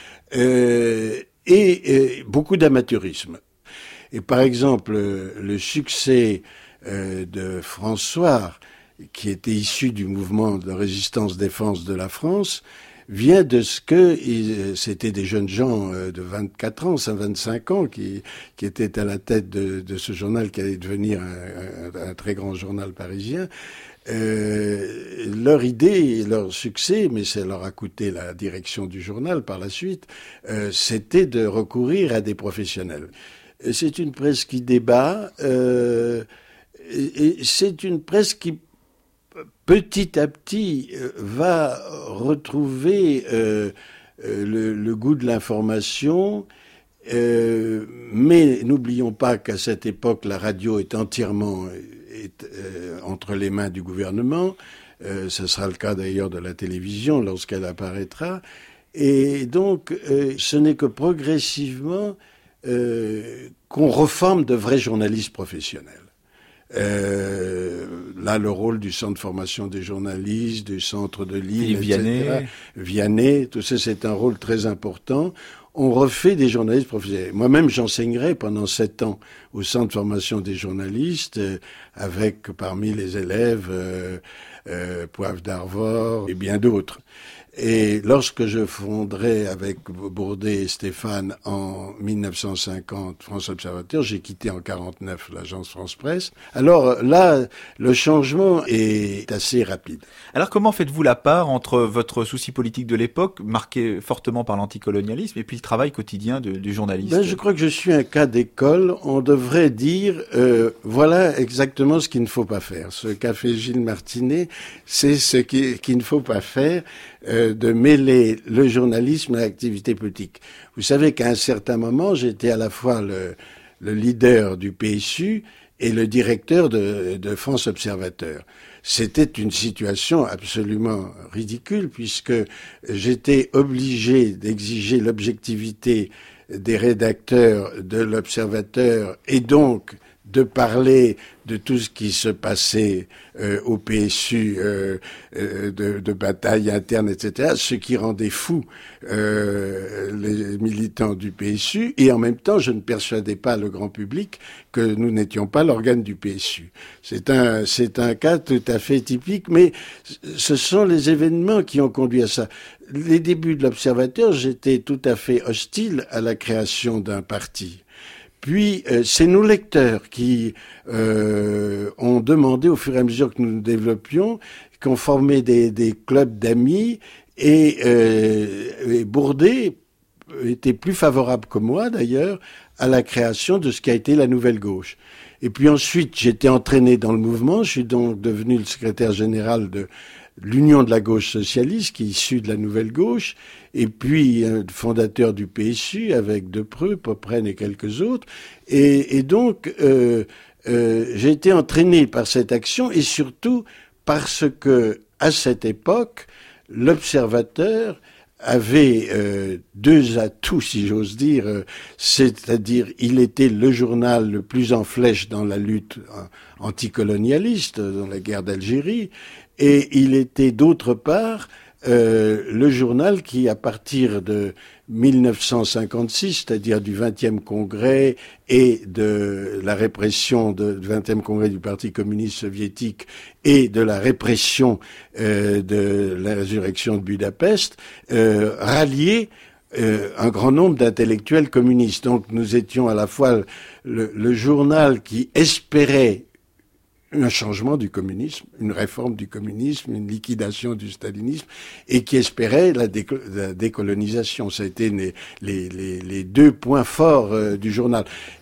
Euh, et, et beaucoup d'amateurisme. Et par exemple, le succès euh, de François, qui était issu du mouvement de résistance-défense de la France, vient de ce que ils, c'était des jeunes gens de vingt-quatre ans, vingt-cinq ans, qui, qui étaient à la tête de, de ce journal qui allait devenir un, un, un très grand journal parisien. Euh, leur idée, leur succès, mais ça leur a coûté la direction du journal par la suite, euh, c'était de recourir à des professionnels. Et c'est une presse qui débat, euh, et, et c'est une presse qui petit à petit, euh, va retrouver euh, euh, le, le goût de l'information, euh, mais n'oublions pas qu'à cette époque, la radio est entièrement est, euh, entre les mains du gouvernement. Euh, ce sera le cas d'ailleurs de la télévision lorsqu'elle apparaîtra. Et donc, euh, ce n'est que progressivement euh, qu'on reforme de vrais journalistes professionnels. Euh, là, le rôle du centre de formation des journalistes, du centre de Lille, et cetera. Vianney, tout ça, c'est un rôle très important. On refait des journalistes professionnels. Moi-même, j'enseignerai pendant sept ans au centre de formation des journalistes, euh, avec parmi les élèves euh, euh, Poivre d'Arvor et bien d'autres. Et lorsque je fonderai avec Bourdet et Stéphane en mille neuf cent cinquante France Observateur, j'ai quitté en quarante-neuf l'agence France Presse. Alors là, le changement est assez rapide. Alors comment faites-vous la part entre votre souci politique de l'époque, marqué fortement par l'anticolonialisme, et puis le travail quotidien de, du journaliste? Ben, je crois que je suis un cas d'école. On devrait dire, euh, voilà exactement ce qu'il ne faut pas faire. Ce qu'a fait Gilles Martinet, c'est ce qui, qu'il ne faut pas faire. Euh, de mêler le journalisme à l'activité politique. Vous savez qu'à un certain moment, j'étais à la fois le, le leader du P S U et le directeur de, de France Observateur. C'était une situation absolument ridicule puisque j'étais obligé d'exiger l'objectivité des rédacteurs de l'Observateur et donc de parler de tout ce qui se passait euh, au P S U, euh, euh, de, de batailles internes, et cetera, ce qui rendait fou euh, les militants du P S U, et en même temps, je ne persuadais pas le grand public que nous n'étions pas l'organe du P S U. C'est un, c'est un cas tout à fait typique, mais ce sont les événements qui ont conduit à ça. Les débuts de l'Observateur, j'étais tout à fait hostile à la création d'un parti. Puis, euh, c'est nos lecteurs qui euh, ont demandé, au fur et à mesure que nous nous développions, qu'on formait des, des clubs d'amis, et, euh, et Bourdet était plus favorable que moi, d'ailleurs, à la création de ce qui a été la Nouvelle Gauche. Et puis ensuite, j'étais entraîné dans le mouvement, je suis donc devenu le secrétaire général de l'Union de la gauche socialiste, qui est issue de la Nouvelle Gauche, et puis euh, fondateur du P S U avec Depreux, Popren et quelques autres. Et, et donc, euh, euh, j'ai été entraîné par cette action, et surtout parce que, à cette époque, l'Observateur avait euh, deux atouts, si j'ose dire, euh, c'est-à-dire il était le journal le plus en flèche dans la lutte anticolonialiste, dans la guerre d'Algérie, et il était d'autre part euh, le journal qui, à partir de mille neuf cent cinquante-six, c'est-à-dire du vingtième congrès et de la répression de, du vingtième congrès du Parti communiste soviétique et de la répression euh, de la résurrection de Budapest, euh, ralliait euh, un grand nombre d'intellectuels communistes. Donc nous étions à la fois le, le journal qui espérait un changement du communisme, une réforme du communisme, une liquidation du stalinisme, et qui espérait la, déco- la décolonisation. Ça a été les, les, les, les deux points forts euh, du journal.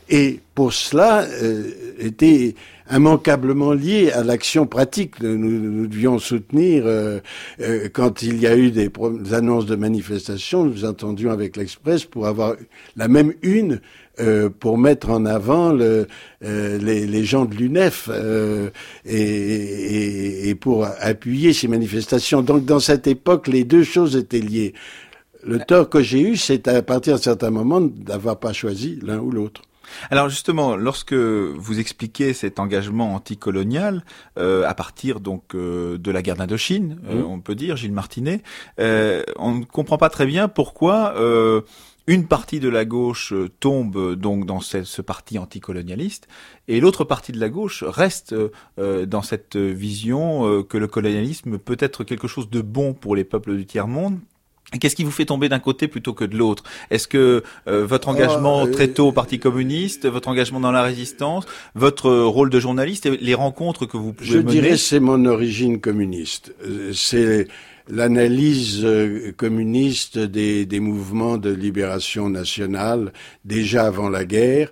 et pour cela euh, était immanquablement lié à l'action pratique. Nous, nous devions soutenir, euh, euh, quand il y a eu des, des annonces de manifestations, nous entendions avec l'Express pour avoir la même une, euh, pour mettre en avant le, euh, les, les gens de l'U N E F euh, et, et, et pour appuyer ces manifestations. Donc dans cette époque, les deux choses étaient liées. Le tort que j'ai eu, c'est à partir d'un certain moment d'avoir pas choisi l'un ou l'autre. Alors justement, lorsque vous expliquez cet engagement anticolonial, euh, à partir donc euh, de la guerre d'Indochine, euh, mmh. on peut dire, Gilles Martinet, euh, on ne comprend pas très bien pourquoi euh, une partie de la gauche tombe donc dans ce, ce parti anticolonialiste et l'autre partie de la gauche reste euh, dans cette vision euh, que le colonialisme peut être quelque chose de bon pour les peuples du tiers-monde. Qu'est-ce qui vous fait tomber d'un côté plutôt que de l'autre? Est-ce que euh, votre engagement oh, euh, très tôt au Parti communiste, votre engagement dans la résistance, votre rôle de journaliste, et les rencontres que vous pouvez je mener... Je dirais c'est mon origine communiste. C'est l'analyse communiste des, des mouvements de libération nationale déjà avant la guerre.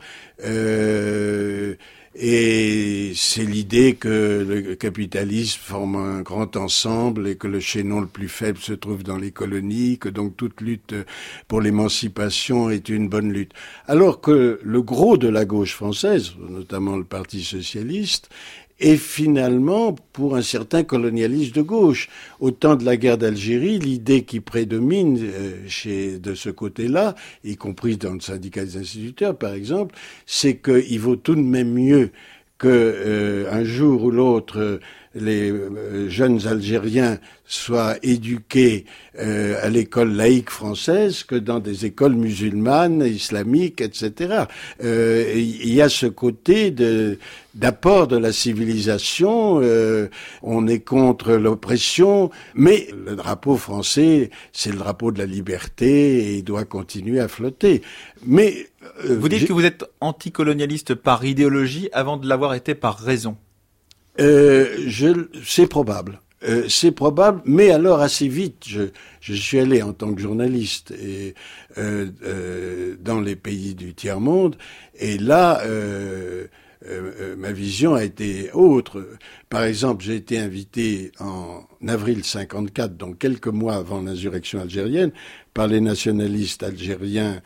Euh, Et c'est l'idée que le capitalisme forme un grand ensemble et que le chaînon le plus faible se trouve dans les colonies, que donc toute lutte pour l'émancipation est une bonne lutte. Alors que le gros de la gauche française, notamment le Parti socialiste, est finalement pour un certain colonialisme de gauche. Au temps de la guerre d'Algérie, l'idée qui prédomine euh, chez de ce côté-là, y compris dans le syndicat des instituteurs par exemple, c'est qu'il vaut tout de même mieux que euh, un jour ou l'autre euh, les euh, jeunes Algériens soient éduqués euh, à l'école laïque française que dans des écoles musulmanes, islamiques, et cetera. Euh, il y a ce côté de d'apport de la civilisation. Euh, on est contre l'oppression, mais le drapeau français, c'est le drapeau de la liberté et il doit continuer à flotter. Mais euh, vous dites j'ai... que vous êtes anticolonialiste par idéologie avant de l'avoir été par raison. Euh, je, c'est probable. Euh, c'est probable, mais alors assez vite, je, je suis allé en tant que journaliste et, euh, euh, dans les pays du tiers-monde, et là, euh, euh, ma vision a été autre. Par exemple, j'ai été invité en avril cinquante-quatre, donc quelques mois avant l'insurrection algérienne, par les nationalistes algériens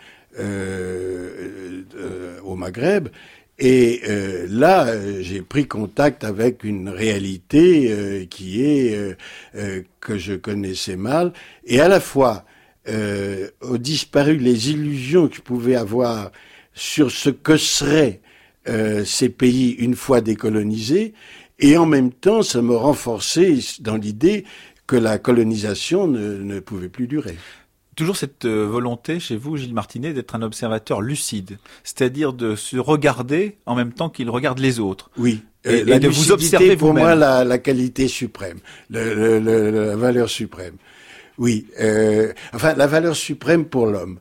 euh, euh, au Maghreb. Et euh, là, euh, j'ai pris contact avec une réalité euh, qui est euh, euh, que je connaissais mal, et à la fois euh, ont disparu les illusions que je pouvais avoir sur ce que seraient euh, ces pays une fois décolonisés, et en même temps, ça me renforçait dans l'idée que la colonisation ne, ne pouvait plus durer. Toujours cette volonté chez vous, Gilles Martinet, d'être un observateur lucide, c'est-à-dire de se regarder en même temps qu'il regarde les autres. Oui. Et, euh, la et de vous observer pour vous-même. moi la, la qualité suprême, le, le, le, la valeur suprême. Oui. Euh, enfin, la valeur suprême pour l'homme.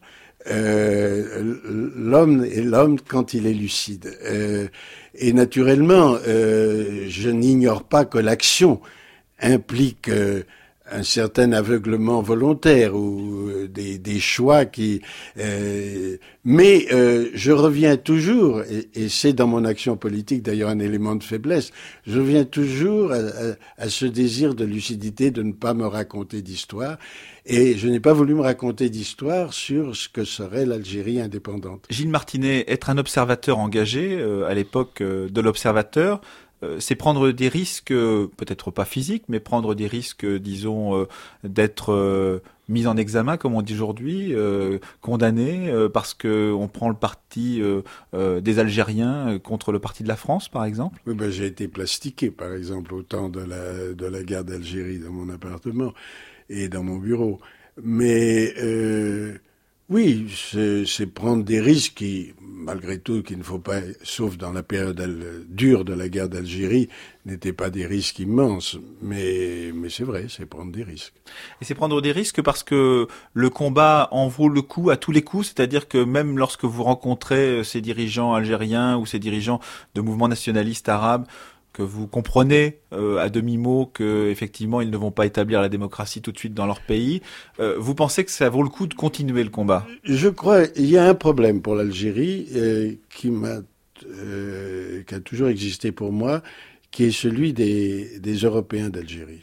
Euh, l'homme est l'homme quand il est lucide. Euh, et naturellement, euh, je n'ignore pas que l'action implique euh, un certain aveuglement volontaire ou euh, des, des choix qui... Euh, mais euh, je reviens toujours, et, et c'est dans mon action politique d'ailleurs un élément de faiblesse, je reviens toujours à, à, à ce désir de lucidité de ne pas me raconter d'histoire, et je n'ai pas voulu me raconter d'histoire sur ce que serait l'Algérie indépendante. Gilles Martinet, être un observateur engagé euh, à l'époque euh, de l'Observateur, Euh, c'est prendre des risques, euh, peut-être pas physiques, mais prendre des risques, euh, disons, euh, d'être euh, mis en examen, comme on dit aujourd'hui, euh, condamné, euh, parce que on prend le parti euh, euh, des Algériens euh, contre le parti de la France, par exemple. Oui, ben, j'ai été plastiqué, par exemple, au temps de la, de la guerre d'Algérie dans mon appartement et dans mon bureau. Mais... Euh, Oui, c'est, c'est prendre des risques qui, malgré tout, qu'il ne faut pas, sauf dans la période dure de la guerre d'Algérie, n'étaient pas des risques immenses. Mais, mais c'est vrai, c'est prendre des risques. Et c'est prendre des risques parce que le combat en vaut le coup à tous les coups, c'est-à-dire que même lorsque vous rencontrez ces dirigeants algériens ou ces dirigeants de mouvements nationalistes arabes, que vous comprenez euh, à demi-mot que effectivement ils ne vont pas établir la démocratie tout de suite dans leur pays. Euh, vous pensez que ça vaut le coup de continuer le combat ? Je crois il y a un problème pour l'Algérie euh, qui m'a euh, qui a toujours existé pour moi, qui est celui des, des Européens d'Algérie.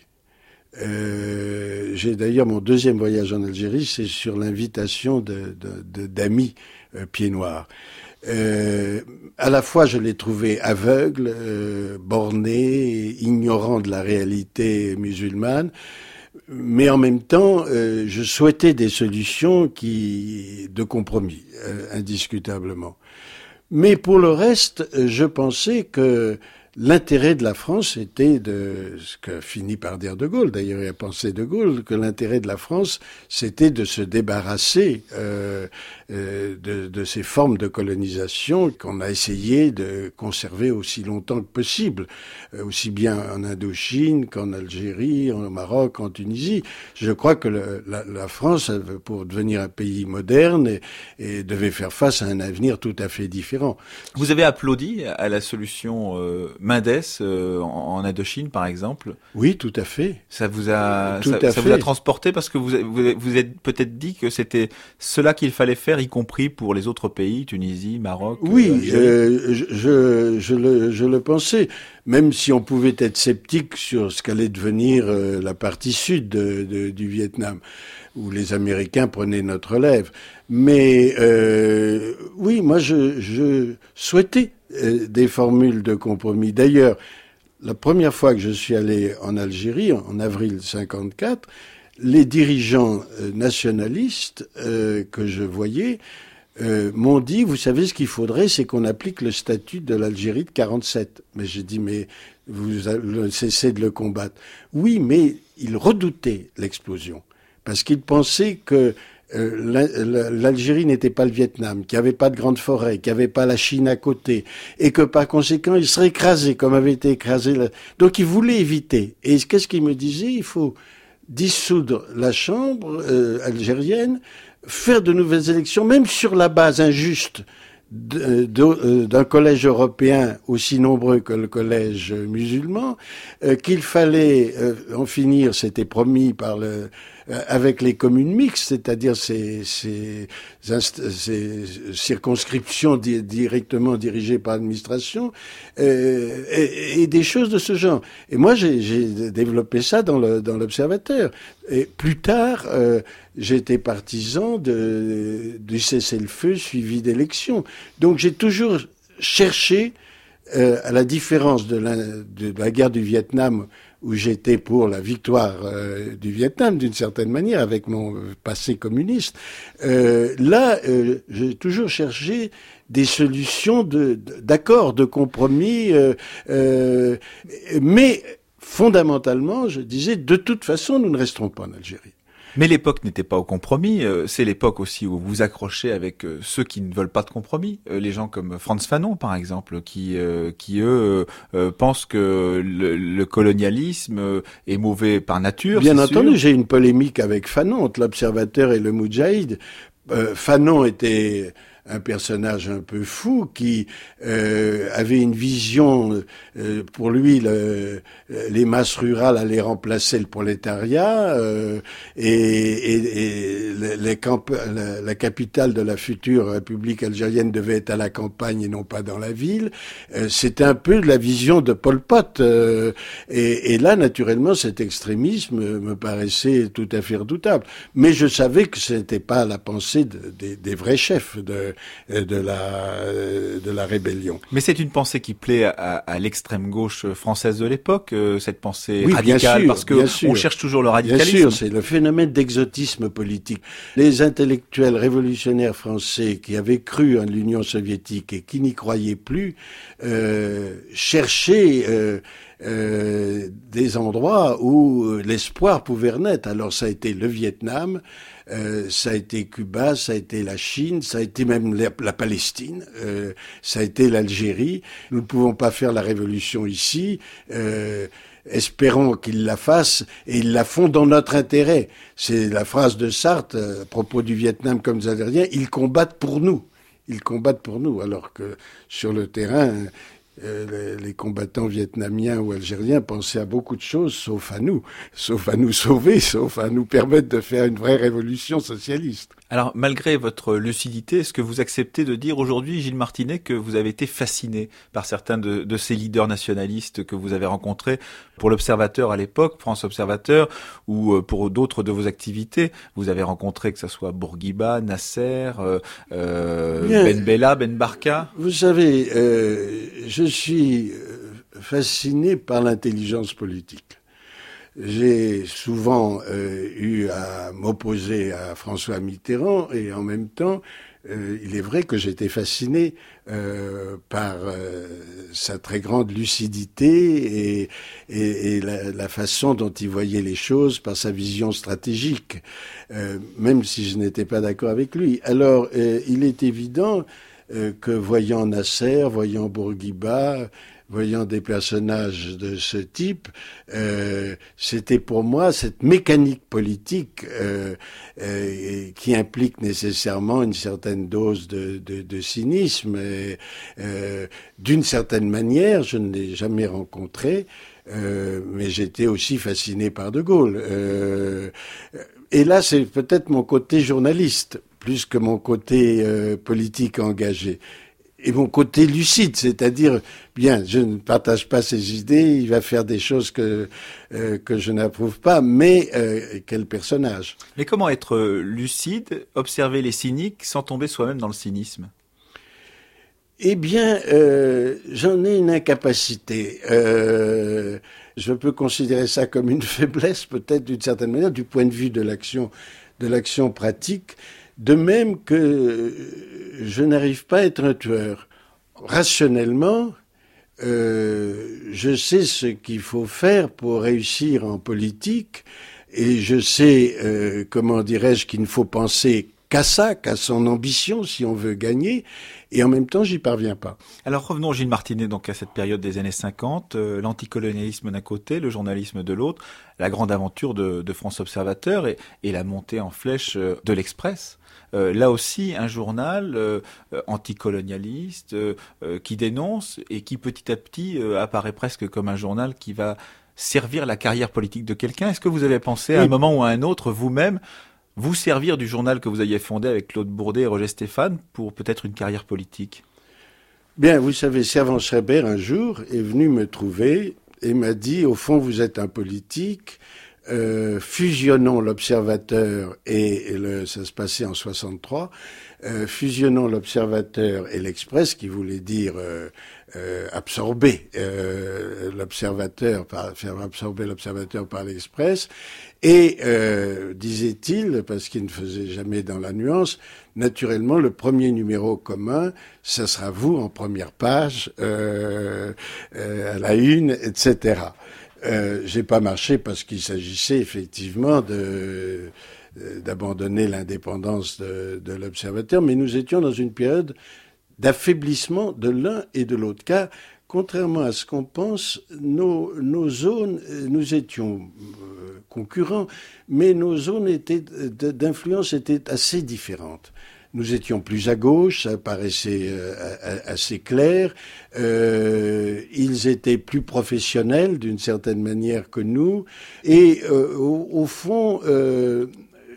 Euh, j'ai d'ailleurs mon deuxième voyage en Algérie, c'est sur l'invitation de, de, de, d'amis euh, pieds noirs. Euh, à la fois, je les trouvais aveugles, euh, bornés, ignorants de la réalité musulmane, mais en même temps, euh, je souhaitais des solutions qui, de compromis, euh, indiscutablement. Mais pour le reste, je pensais que l'intérêt de la France était de ce que finit par dire De Gaulle, d'ailleurs il a pensé De Gaulle, que l'intérêt de la France c'était de se débarrasser euh, euh, de, de ces formes de colonisation qu'on a essayé de conserver aussi longtemps que possible, euh, aussi bien en Indochine qu'en Algérie, en Maroc, en Tunisie. Je crois que le, la, la France, pour devenir un pays moderne, et, et devait faire face à un avenir tout à fait différent. Vous avez applaudi à la solution euh, Mendes euh, en, en Indochine, par exemple. Oui, tout à fait. Ça vous a, tout ça, à ça fait. vous a transporté parce que vous vous, vous êtes peut-être dit que c'était cela qu'il fallait faire, y compris pour les autres pays, Tunisie, Maroc. Oui, euh, je, je, je, le, je le pensais. Même si on pouvait être sceptique sur ce qu'allait devenir euh, la partie sud de, de, du Vietnam, où les Américains prenaient notre relève. Mais euh, oui, moi, je, je souhaitais euh, des formules de compromis. D'ailleurs, la première fois que je suis allé en Algérie, en avril cinquante-quatre, les dirigeants euh, nationalistes euh, que je voyais euh, m'ont dit, vous savez, ce qu'il faudrait, c'est qu'on applique le statut de l'Algérie de quarante-sept. Mais j'ai dit, mais vous cessez de le combattre. Oui, mais ils redoutaient l'explosion, parce qu'ils pensaient que euh, l'Algérie n'était pas le Vietnam, qu'il n'y avait pas de grandes forêts, qu'il n'y avait pas la Chine à côté, et que par conséquent, ils seraient écrasés, comme avait été écrasé. La... Donc ils voulaient éviter. Et qu'est-ce qu'ils me disaient ? Il faut dissoudre la Chambre euh, algérienne, faire de nouvelles élections, même sur la base injuste de, de, euh, d'un collège européen aussi nombreux que le collège musulman, euh, qu'il fallait euh, en finir, c'était promis par le, euh, avec les communes mixtes, c'est-à-dire ces, ces, inst- ces circonscriptions di- directement dirigées par l'administration, euh, et, et des choses de ce genre. Et moi, j'ai, j'ai développé ça dans, le, dans l'Observateur. Et plus tard, euh, j'étais partisan de, du cessez-le-feu suivi d'élections. Donc j'ai toujours cherché, euh, à la différence de la, de la guerre du Vietnam, où j'étais pour la victoire euh, du Vietnam, d'une certaine manière, avec mon passé communiste, euh, là, euh, j'ai toujours cherché des solutions de, d'accords, de compromis, euh, euh, mais fondamentalement, je disais, de toute façon, nous ne resterons pas en Algérie. Mais l'époque n'était pas au compromis. C'est l'époque aussi où vous vous accrochez avec ceux qui ne veulent pas de compromis. Les gens comme Frantz Fanon, par exemple, qui, qui eux, pensent que le, le colonialisme est mauvais par nature. Bien entendu, sûr. J'ai une polémique avec Fanon, entre l'Observateur et le Moudjahid. Euh, Fanon était un personnage un peu fou qui euh, avait une vision, euh, pour lui, le, les masses rurales allaient remplacer le prolétariat euh, et, et, et les, les camp- la, la capitale de la future République algérienne devait être à la campagne et non pas dans la ville. Euh, c'était un peu la vision de Pol Pot. Euh, et, et là, naturellement, cet extrémisme me paraissait tout à fait redoutable. Mais je savais que ce n'était pas la pensée de, de, des vrais chefs de de la de la rébellion. Mais c'est une pensée qui plaît à, à l'extrême gauche française de l'époque, euh, cette pensée oui, radicale, bien sûr, parce que bien sûr. on cherche toujours le radicalisme. Bien sûr, c'est le phénomène d'exotisme politique. Les intellectuels révolutionnaires français qui avaient cru en l'Union soviétique et qui n'y croyaient plus euh, cherchaient euh, euh, des endroits où l'espoir pouvait renaître. Alors ça a été le Vietnam. Euh, ça a été Cuba, ça a été la Chine, ça a été même la, la Palestine, euh, ça a été l'Algérie. Nous ne pouvons pas faire la révolution ici. Euh, espérons qu'ils la fassent, et ils la font dans notre intérêt. C'est la phrase de Sartre à propos du Vietnam comme des Algériens, ils combattent pour nous. Ils combattent pour nous, alors que sur le terrain, euh, les, les combattants vietnamiens ou algériens pensaient à beaucoup de choses, sauf à nous, sauf à nous sauver, sauf à nous permettre de faire une vraie révolution socialiste. Alors, malgré votre lucidité, est-ce que vous acceptez de dire aujourd'hui, Gilles Martinet, que vous avez été fasciné par certains de, de ces leaders nationalistes que vous avez rencontrés pour l'Observateur à l'époque, France Observateur, ou pour d'autres de vos activités? Vous avez rencontré que ce soit Bourguiba, Nasser, euh, euh, Ben Bella, Ben Barka. Vous savez, euh, je suis fasciné par l'intelligence politique. J'ai souvent euh, eu à m'opposer à François Mitterrand et en même temps, euh, il est vrai que j'étais fasciné euh, par euh, sa très grande lucidité et, et, et la, la façon dont il voyait les choses, par sa vision stratégique, euh, même si je n'étais pas d'accord avec lui. Alors, euh, il est évident euh, que voyant Nasser, voyant Bourguiba, voyant des personnages de ce type, euh, c'était pour moi cette mécanique politique euh, euh, qui implique nécessairement une certaine dose de, de, de cynisme. Et, euh, d'une certaine manière, je ne l'ai jamais rencontré, euh, mais j'étais aussi fasciné par De Gaulle. Euh, et là, c'est peut-être mon côté journaliste, plus que mon côté euh, politique engagé. Et mon côté lucide, c'est-à-dire, bien, je ne partage pas ses idées, il va faire des choses que euh, que je n'approuve pas, mais euh, quel personnage. Mais comment être lucide, observer les cyniques sans tomber soi-même dans le cynisme? Eh bien, euh, j'en ai une incapacité. Euh, je peux considérer ça comme une faiblesse, peut-être d'une certaine manière, du point de vue de l'action, de l'action pratique. De même que je n'arrive pas à être un tueur. Rationnellement, euh, je sais ce qu'il faut faire pour réussir en politique et je sais, euh, comment dirais-je, qu'il ne faut penser qu'à ça, qu'à son ambition si on veut gagner, et en même temps, j'y parviens pas. Alors revenons, Gilles Martinet, donc à cette période des années cinquante, euh, l'anticolonialisme d'un côté, le journalisme de l'autre, la grande aventure de, de France Observateur et, et la montée en flèche de l'Express. Euh, là aussi, un journal euh, anticolonialiste euh, euh, qui dénonce et qui petit à petit euh, apparaît presque comme un journal qui va servir la carrière politique de quelqu'un. Est-ce que vous avez pensé à un moment ou à un autre, vous-même, vous servir du journal que vous aviez fondé avec Claude Bourdet et Roger Stéphane pour peut-être une carrière politique? Bien, vous savez, Servan-Schreiber, un jour, est venu me trouver et m'a dit, au fond, vous êtes un politique, euh, fusionnons l'Observateur et, et le, ça se passait en soixante-trois, euh, fusionnons l'Observateur et l'Express, qui voulait dire euh, euh, absorber euh, l'Observateur, par, faire absorber l'Observateur par l'Express, et euh, disait-il, parce qu'il ne faisait jamais dans la nuance, naturellement le premier numéro commun, ça sera vous en première page, euh, euh, à la une, et cetera. Euh, j'ai pas marché parce qu'il s'agissait effectivement de d'abandonner l'indépendance de, de l'Observateur, mais nous étions dans une période d'affaiblissement de l'un et de l'autre. Car, contrairement à ce qu'on pense, nos, nos zones, nous étions euh, concurrents, mais nos zones étaient, d'influence étaient assez différentes. Nous étions plus à gauche, ça paraissait euh, assez clair. Euh, ils étaient plus professionnels d'une certaine manière que nous. Et euh, au, au fond, euh,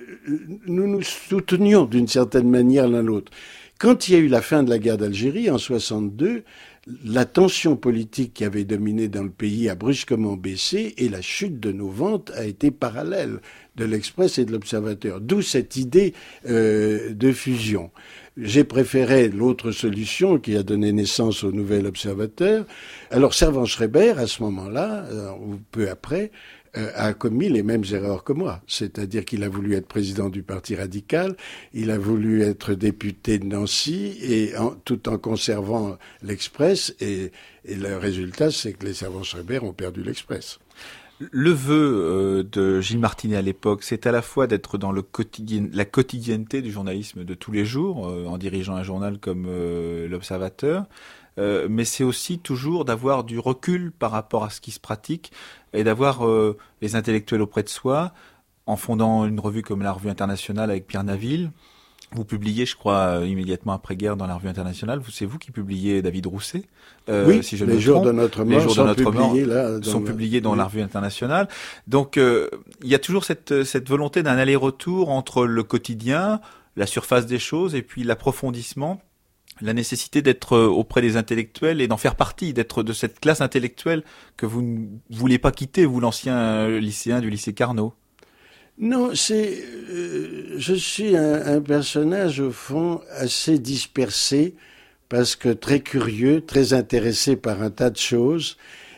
nous nous soutenions d'une certaine manière l'un l'autre. Quand il y a eu la fin de la guerre d'Algérie en soixante-deux, la tension politique qui avait dominé dans le pays a brusquement baissé et la chute de nos ventes a été parallèle de l'Express et de l'Observateur. D'où cette idée euh, de fusion. J'ai préféré l'autre solution qui a donné naissance au nouvel Observateur. Alors Servan-Schreiber, à ce moment-là, euh, ou peu après, euh, a commis les mêmes erreurs que moi. C'est-à-dire qu'il a voulu être président du Parti radical, il a voulu être député de Nancy, et en, tout en conservant l'Express. Et, et le résultat, c'est que les Servan-Schreiber ont perdu l'Express. Le vœu euh, de Gilles Martinet à l'époque, c'est à la fois d'être dans le quotidien, la quotidienneté du journalisme de tous les jours, euh, en dirigeant un journal comme euh, l'Observateur, euh, mais c'est aussi toujours d'avoir du recul par rapport à ce qui se pratique et d'avoir euh, les intellectuels auprès de soi, en fondant une revue comme la Revue Internationale avec Pierre Naville, Vous publiez, je crois, euh, immédiatement après-guerre dans la Revue Internationale. Vous, c'est vous qui publiez David Rousset, euh, oui, si je les me jours trompe. de notre mort les jours sont de notre publiés mort là, sont la... publiés dans oui. la Revue Internationale. Donc, euh, il y a toujours cette cette volonté d'un aller-retour entre le quotidien, la surface des choses, et puis l'approfondissement, la nécessité d'être auprès des intellectuels et d'en faire partie, d'être de cette classe intellectuelle que vous ne voulez pas quitter, vous, l'ancien lycéen du lycée Carnot. Non, c'est, euh, je suis un, un personnage au fond assez dispersé parce que très curieux, très intéressé par un tas de choses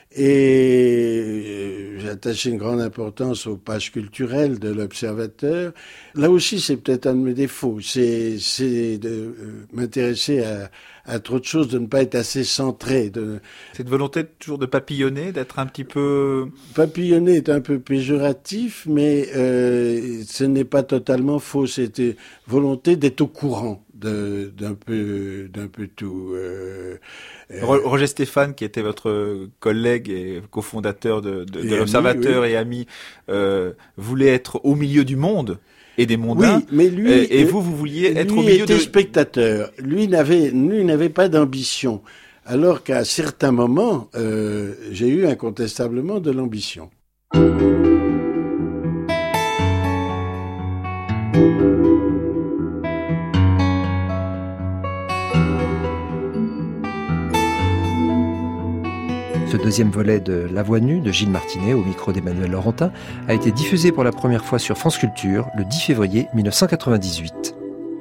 et j'ai attaché une grande importance aux pages culturelles de l'Observateur. Là aussi, c'est peut-être un de mes défauts, c'est, c'est de euh, m'intéresser à, à trop de choses, de ne pas être assez centré. De... Cette volonté toujours de papillonner, d'être un petit peu... Papillonner est un peu péjoratif, mais euh, ce n'est pas totalement faux. C'était volonté d'être au courant de, d'un peu, d'un peu tout. Euh, euh... Roger Stéphane, qui était votre collègue et cofondateur de, de, de l'Observateur oui. et ami, euh, voulait être au milieu du monde. Et des mondains. Oui, mais lui, et, et vous, vous vouliez être lui au milieu était de... spectateur. Lui n'avait, lui n'avait pas d'ambition. Alors qu'à certains moments, euh, j'ai eu incontestablement de l'ambition. Ce deuxième volet de La Voix nue de Gilles Martinet au micro d'Emmanuel Laurentin a été diffusé pour la première fois sur France Culture le dix février mille neuf cent quatre-vingt-dix-huit.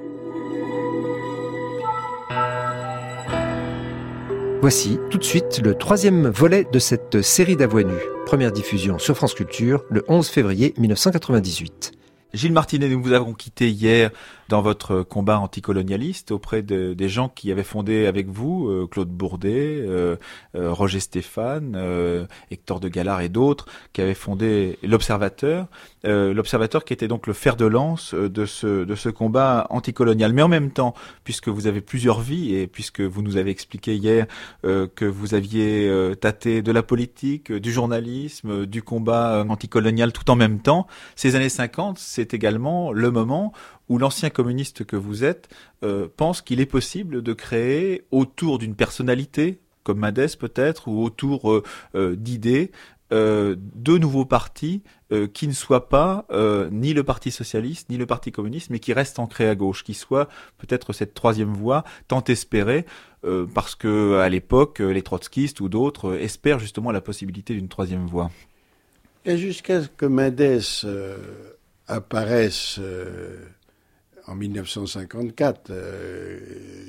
Voici tout de suite le troisième volet de cette série d'A Voix nue. Première diffusion sur France Culture le onze février mille neuf cent quatre-vingt-dix-huit. Gilles Martinet, nous vous avons quitté hier dans votre combat anticolonialiste auprès de, des gens qui avaient fondé avec vous, euh, Claude Bourdet, euh, euh, Roger Stéphane, euh, Hector de Galard et d'autres, qui avaient fondé l'Observateur, euh, l'Observateur qui était donc le fer de lance de ce, de ce combat anticolonial. Mais en même temps, puisque vous avez plusieurs vies et puisque vous nous avez expliqué hier euh, que vous aviez euh, tâté de la politique, du journalisme, du combat anticolonial tout en même temps, ces années cinquante, c'est également le moment où l'ancien communiste que vous êtes euh, pense qu'il est possible de créer autour d'une personnalité, comme Madès peut-être, ou autour euh, euh, d'idées, euh, deux nouveaux partis euh, qui ne soient pas euh, ni le Parti socialiste, ni le Parti communiste, mais qui restent ancrés à gauche, qui soient peut-être cette troisième voie tant espérée, euh, parce que à l'époque, les trotskistes ou d'autres euh, espèrent justement la possibilité d'une troisième voie. Et jusqu'à ce que Madès euh, apparaisse... Euh... en mille neuf cent cinquante-quatre, euh,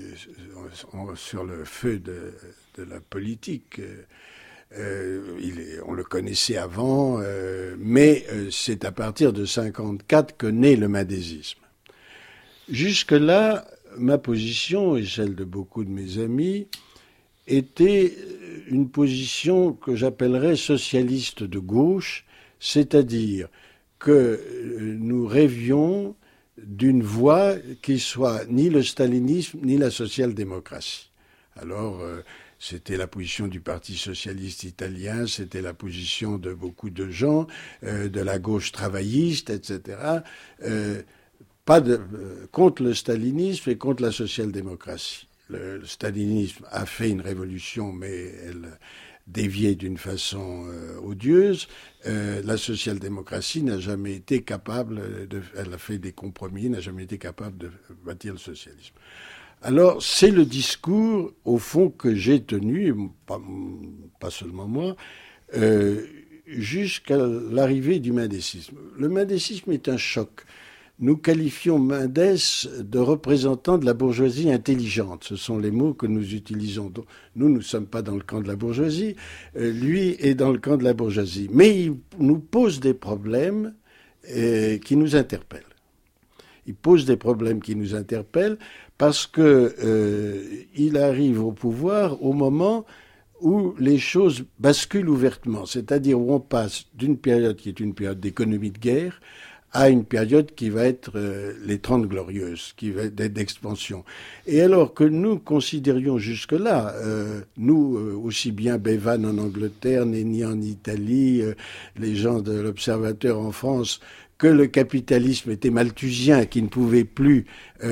sur le feu de, de la politique. Euh, il est, on le connaissait avant, euh, mais euh, c'est à partir de cinquante-quatre que naît le madésisme. Jusque-là, ma position, et celle de beaucoup de mes amis, était une position que j'appellerais socialiste de gauche, c'est-à-dire que nous rêvions d'une voie qui soit ni le stalinisme ni la social-démocratie. Alors, euh, c'était la position du Parti socialiste italien, c'était la position de beaucoup de gens, euh, de la gauche travailliste, et cetera. Euh, pas de, euh, contre le stalinisme et contre la social-démocratie. Le, le stalinisme a fait une révolution, mais elle déviée d'une façon euh, odieuse. Euh, la social-démocratie n'a jamais été capable de... Elle a fait des compromis, n'a jamais été capable de bâtir le socialisme. Alors, c'est le discours, au fond, que j'ai tenu, pas, pas seulement moi, euh, jusqu'à l'arrivée du mendécisme. Le mendécisme est un choc. Nous qualifions Madès de représentant de la bourgeoisie intelligente. Ce sont les mots que nous utilisons. Nous, nous ne sommes pas dans le camp de la bourgeoisie. Euh, lui est dans le camp de la bourgeoisie. Mais il nous pose des problèmes euh, qui nous interpellent. Il pose des problèmes qui nous interpellent parce que euh, il arrive au pouvoir au moment où les choses basculent ouvertement. C'est-à-dire où on passe d'une période qui est une période d'économie de guerre à une période qui va être euh, les Trente Glorieuses, qui va être d'expansion. Et alors que nous considérions jusque-là, euh, nous, euh, aussi bien Bevan en Angleterre, Nenni en Italie, euh, les gens de l'Observateur en France, que le capitalisme était malthusien, qui ne pouvait plus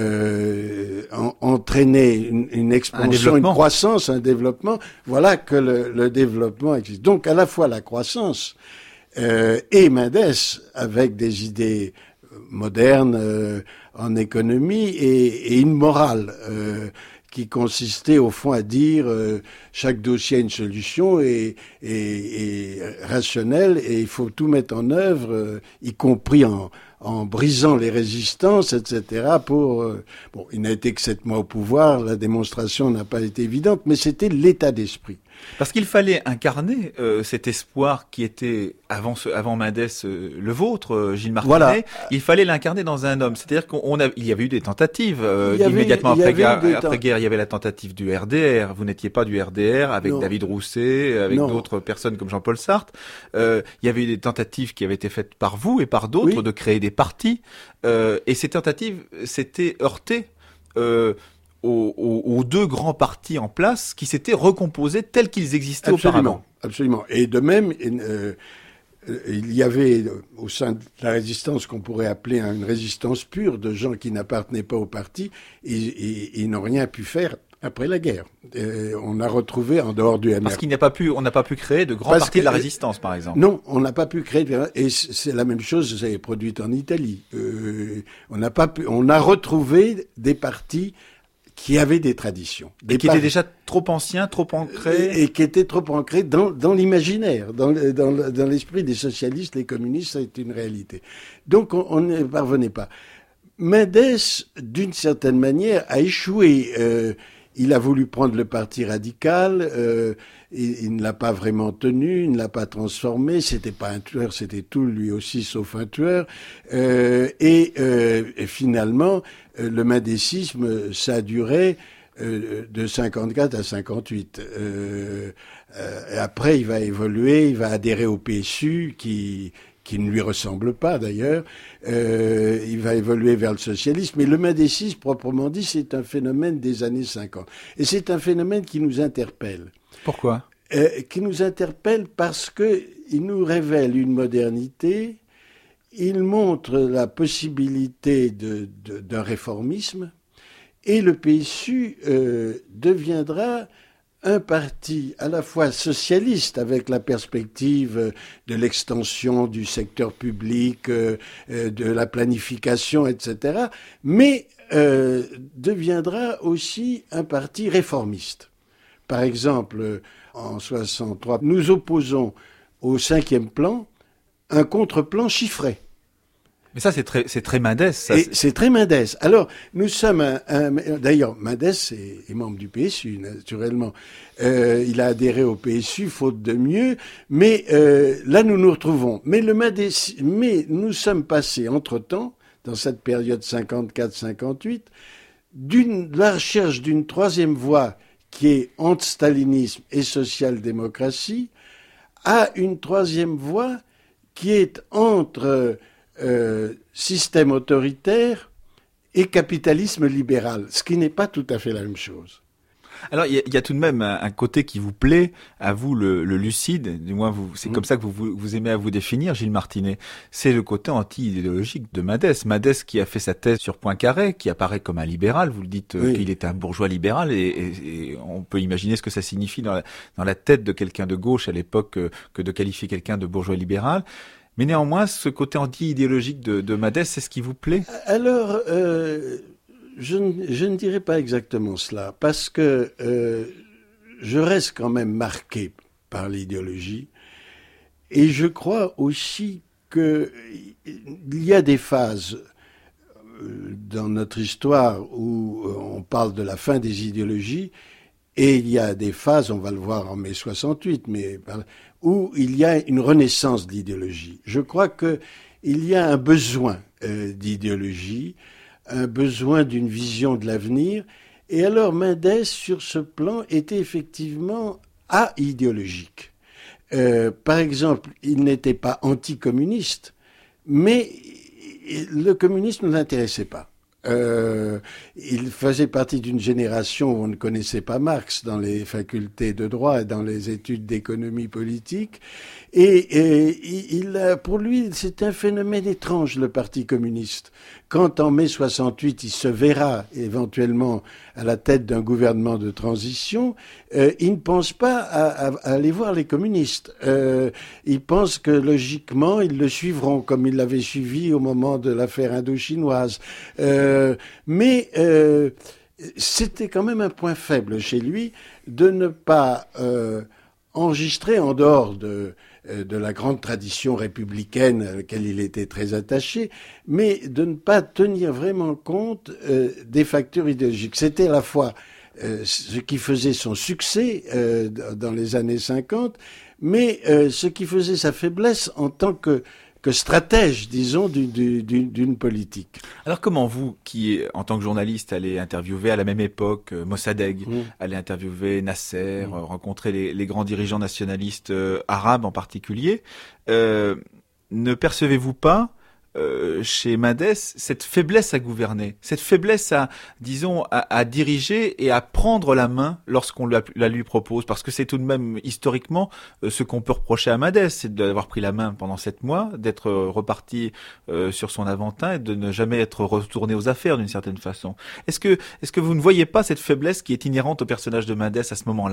euh, en, entraîner une, une expansion, une croissance, un développement, voilà que le, le développement existe. Donc à la fois la croissance euh, et Mendes, avec des idées modernes euh, en économie et, et une morale euh, qui consistait au fond à dire euh, chaque dossier a une solution et, et, et rationnelle et il faut tout mettre en œuvre, euh, y compris en, en brisant les résistances, et cetera. Pour euh, bon, il n'a été que sept mois au pouvoir, la démonstration n'a pas été évidente, mais c'était l'état d'esprit. Parce qu'il fallait incarner euh, cet espoir qui était avant ce, avant Mendes euh, le vôtre, euh, Gilles Martinet. Voilà. Il fallait l'incarner dans un homme. C'est-à-dire qu'on a, il y avait eu des tentatives euh, avait, immédiatement après guerre. Après guerre, il y avait la tentative du R D R. Vous n'étiez pas du R D R avec non. David Rousset, avec non. d'autres personnes comme Jean-Paul Sartre. Euh, il y avait eu des tentatives qui avaient été faites par vous et par d'autres oui. de créer des partis. Euh, et ces tentatives s'étaient heurtées. Euh, Aux, aux, aux deux grands partis en place qui s'étaient recomposés tels qu'ils existaient absolument, auparavant. Absolument. Et de même, euh, il y avait au sein de la résistance qu'on pourrait appeler une résistance pure de gens qui n'appartenaient pas au parti et, et, et n'ont rien pu faire après la guerre. Et on a retrouvé en dehors du M R. Parce qu'il n'a pas pu, on n'a pas pu créer de grands Parce partis que, de la résistance, par exemple. Non, on n'a pas pu créer. De, et c'est la même chose, ça est produit en Italie. Euh, on n'a pas pu, on a retrouvé des partis qui avaient des traditions. Des et qui étaient déjà trop anciens, trop ancrés. Et, et qui étaient trop ancrés dans, dans l'imaginaire, dans, dans, dans l'esprit des socialistes, les communistes, ça a été une réalité. Donc on, on ne parvenait pas. Mendes, d'une certaine manière, a échoué. Euh, il a voulu prendre le parti radical, euh, il, il ne l'a pas vraiment tenu, il ne l'a pas transformé, c'était pas un tueur, c'était tout lui aussi sauf un tueur. Euh, et, euh, et finalement, le mendécisme, ça a duré euh, de cinquante-quatre à cinquante-huit. Euh, euh, et après, il va évoluer, il va adhérer au P S U, qui qui ne lui ressemble pas d'ailleurs. Euh, il va évoluer vers le socialisme. Mais le mendécisme, proprement dit, c'est un phénomène des années cinquante. Et c'est un phénomène qui nous interpelle. Pourquoi ? euh, Qui nous interpelle parce que il nous révèle une modernité. Il montre la possibilité de, de, d'un réformisme et le P S U euh, deviendra un parti à la fois socialiste avec la perspective de l'extension du secteur public, euh, de la planification, et cetera, mais euh, deviendra aussi un parti réformiste. Par exemple, en soixante-trois, nous opposons au cinquième plan un contre-plan chiffré. Mais ça, c'est très, c'est très Mendes. Ça, Et c'est... c'est très Mendes. Alors, nous sommes un, un d'ailleurs, Mendes est, est membre du P S U, naturellement. Euh, il a adhéré au P S U, faute de mieux. Mais euh, là, nous nous retrouvons. Mais le Mendes, mais nous sommes passés entre-temps, dans cette période cinquante-quatre cinquante-huit, d'une la recherche d'une troisième voie qui est anti-stalinisme et social-démocratie, à une troisième voie qui est entre Euh, système autoritaire et capitalisme libéral, ce qui n'est pas tout à fait la même chose. Alors, il y, y a tout de même un, un côté qui vous plaît, à vous, le, le lucide, du moins, vous, c'est mmh. comme ça que vous, vous, vous aimez à vous définir, Gilles Martinet. C'est le côté anti-idéologique de Mendes. Mendes qui a fait sa thèse sur Poincaré, qui apparaît comme un libéral. Vous le dites oui. qu'il est un bourgeois libéral, et, et, et on peut imaginer ce que ça signifie dans la, dans la tête de quelqu'un de gauche à l'époque que, que de qualifier quelqu'un de bourgeois libéral. Mais néanmoins, ce côté anti-idéologique de, de Mendes, c'est ce qui vous plaît ? Alors, euh, je, ne, je ne dirais pas exactement cela, parce que euh, je reste quand même marqué par l'idéologie, et je crois aussi qu'il y a des phases dans notre histoire où on parle de la fin des idéologies, et il y a des phases, on va le voir en mai soixante-huit, mais où il y a une renaissance de l'idéologie. Je crois que il y a un besoin euh, d'idéologie, un besoin d'une vision de l'avenir. Et alors Mendes, sur ce plan, était effectivement aidéologique. Euh, par exemple, il n'était pas anticommuniste, mais le communisme ne l'intéressait pas. Euh, il faisait partie d'une génération où on ne connaissait pas Marx dans les facultés de droit et dans les études d'économie politique. Et, et il, pour lui, c'est un phénomène étrange, le Parti communiste. Quand en mai soixante-huit, il se verra éventuellement à la tête d'un gouvernement de transition, euh, il ne pense pas à, à, à aller voir les communistes. Euh, il pense que logiquement, ils le suivront comme ils l'avaient suivi au moment de l'affaire indo-chinoise. Euh, mais euh, c'était quand même un point faible chez lui de ne pas euh, enregistrer en dehors de de la grande tradition républicaine à laquelle il était très attaché, mais de ne pas tenir vraiment compte euh, des facteurs idéologiques. C'était à la fois euh, ce qui faisait son succès euh, dans les années cinquante, mais euh, ce qui faisait sa faiblesse en tant que que stratège, disons, d'une, d'une, d'une politique. Alors comment vous, qui, en tant que journaliste, allez interviewer à la même époque euh, Mossadegh, mmh. allez interviewer Nasser, mmh. euh, rencontrer les, les grands dirigeants nationalistes euh, arabes en particulier, euh, ne percevez-vous pas euh, chez Mendes cette faiblesse à gouverner, cette faiblesse à, disons, à, à diriger et à prendre la main lorsqu'on la, la lui propose, parce que c'est tout de même historiquement euh, ce qu'on peut reprocher à Mendes, c'est d'avoir pris la main pendant sept mois, d'être euh, reparti euh, sur son aventin et de ne jamais être retourné aux affaires d'une certaine façon. Est-ce que, est-ce que vous ne voyez pas cette faiblesse qui est inhérente au personnage de Mendes à ce moment-là ?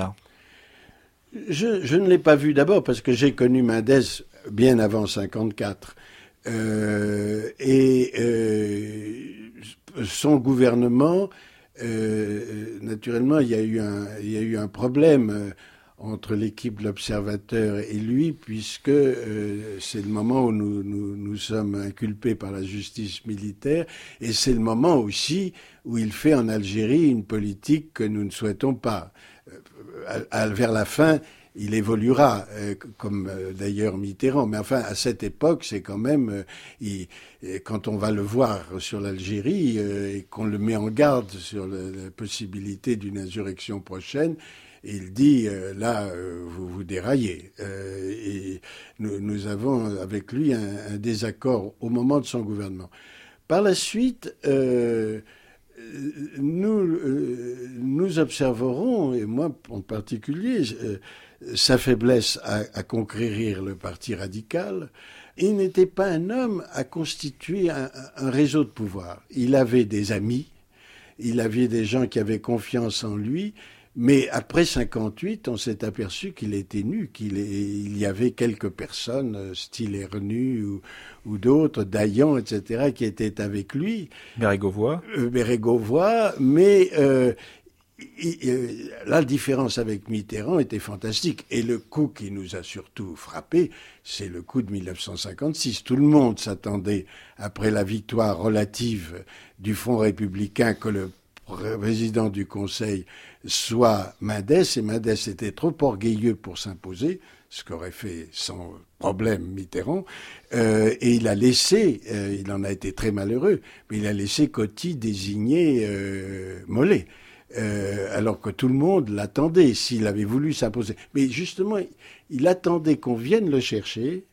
Je, je ne l'ai pas vu d'abord parce que j'ai connu Mendes bien avant cinquante-quatre. Euh, et euh, son gouvernement, euh, naturellement, il y a eu un, il y a eu un problème euh, entre l'équipe de l'Observateur et lui, puisque euh, c'est le moment où nous, nous, nous sommes inculpés par la justice militaire, et c'est le moment aussi où il fait en Algérie une politique que nous ne souhaitons pas. Euh, à, à, vers la fin, il évoluera, euh, comme euh, d'ailleurs Mitterrand. Mais enfin, à cette époque, c'est quand même... Euh, il, quand on va le voir sur l'Algérie euh, et qu'on le met en garde sur le, la possibilité d'une insurrection prochaine, il dit, euh, là, euh, vous vous déraillez. Euh, et nous, nous avons avec lui un, un désaccord au moment de son gouvernement. Par la suite... Euh, Nous, euh, nous observerons, et moi en particulier, euh, sa faiblesse à, à conquérir le parti radical. Il n'était pas un homme à constituer un, un réseau de pouvoir. Il avait des amis, il avait des gens qui avaient confiance en lui, mais après cinquante-huit, on s'est aperçu qu'il était nu, qu'il est, il y avait quelques personnes, style Ernu ou, ou d'autres, Dayan, et cetera, qui étaient avec lui. Bérégovoy. Euh, Bérégovoy, mais euh, il, euh, la différence avec Mitterrand était fantastique. Et le coup qui nous a surtout frappé, c'est le coup de dix-neuf cent cinquante-six. Tout le monde s'attendait, après la victoire relative du Front républicain, que le président du Conseil soit Mendes, et Mendes était trop orgueilleux pour s'imposer, ce qu'aurait fait sans problème Mitterrand, euh, et il a laissé, euh, il en a été très malheureux, mais il a laissé Coty désigner euh, Mollet, euh, alors que tout le monde l'attendait s'il avait voulu s'imposer. Mais justement, il attendait qu'on vienne le chercher,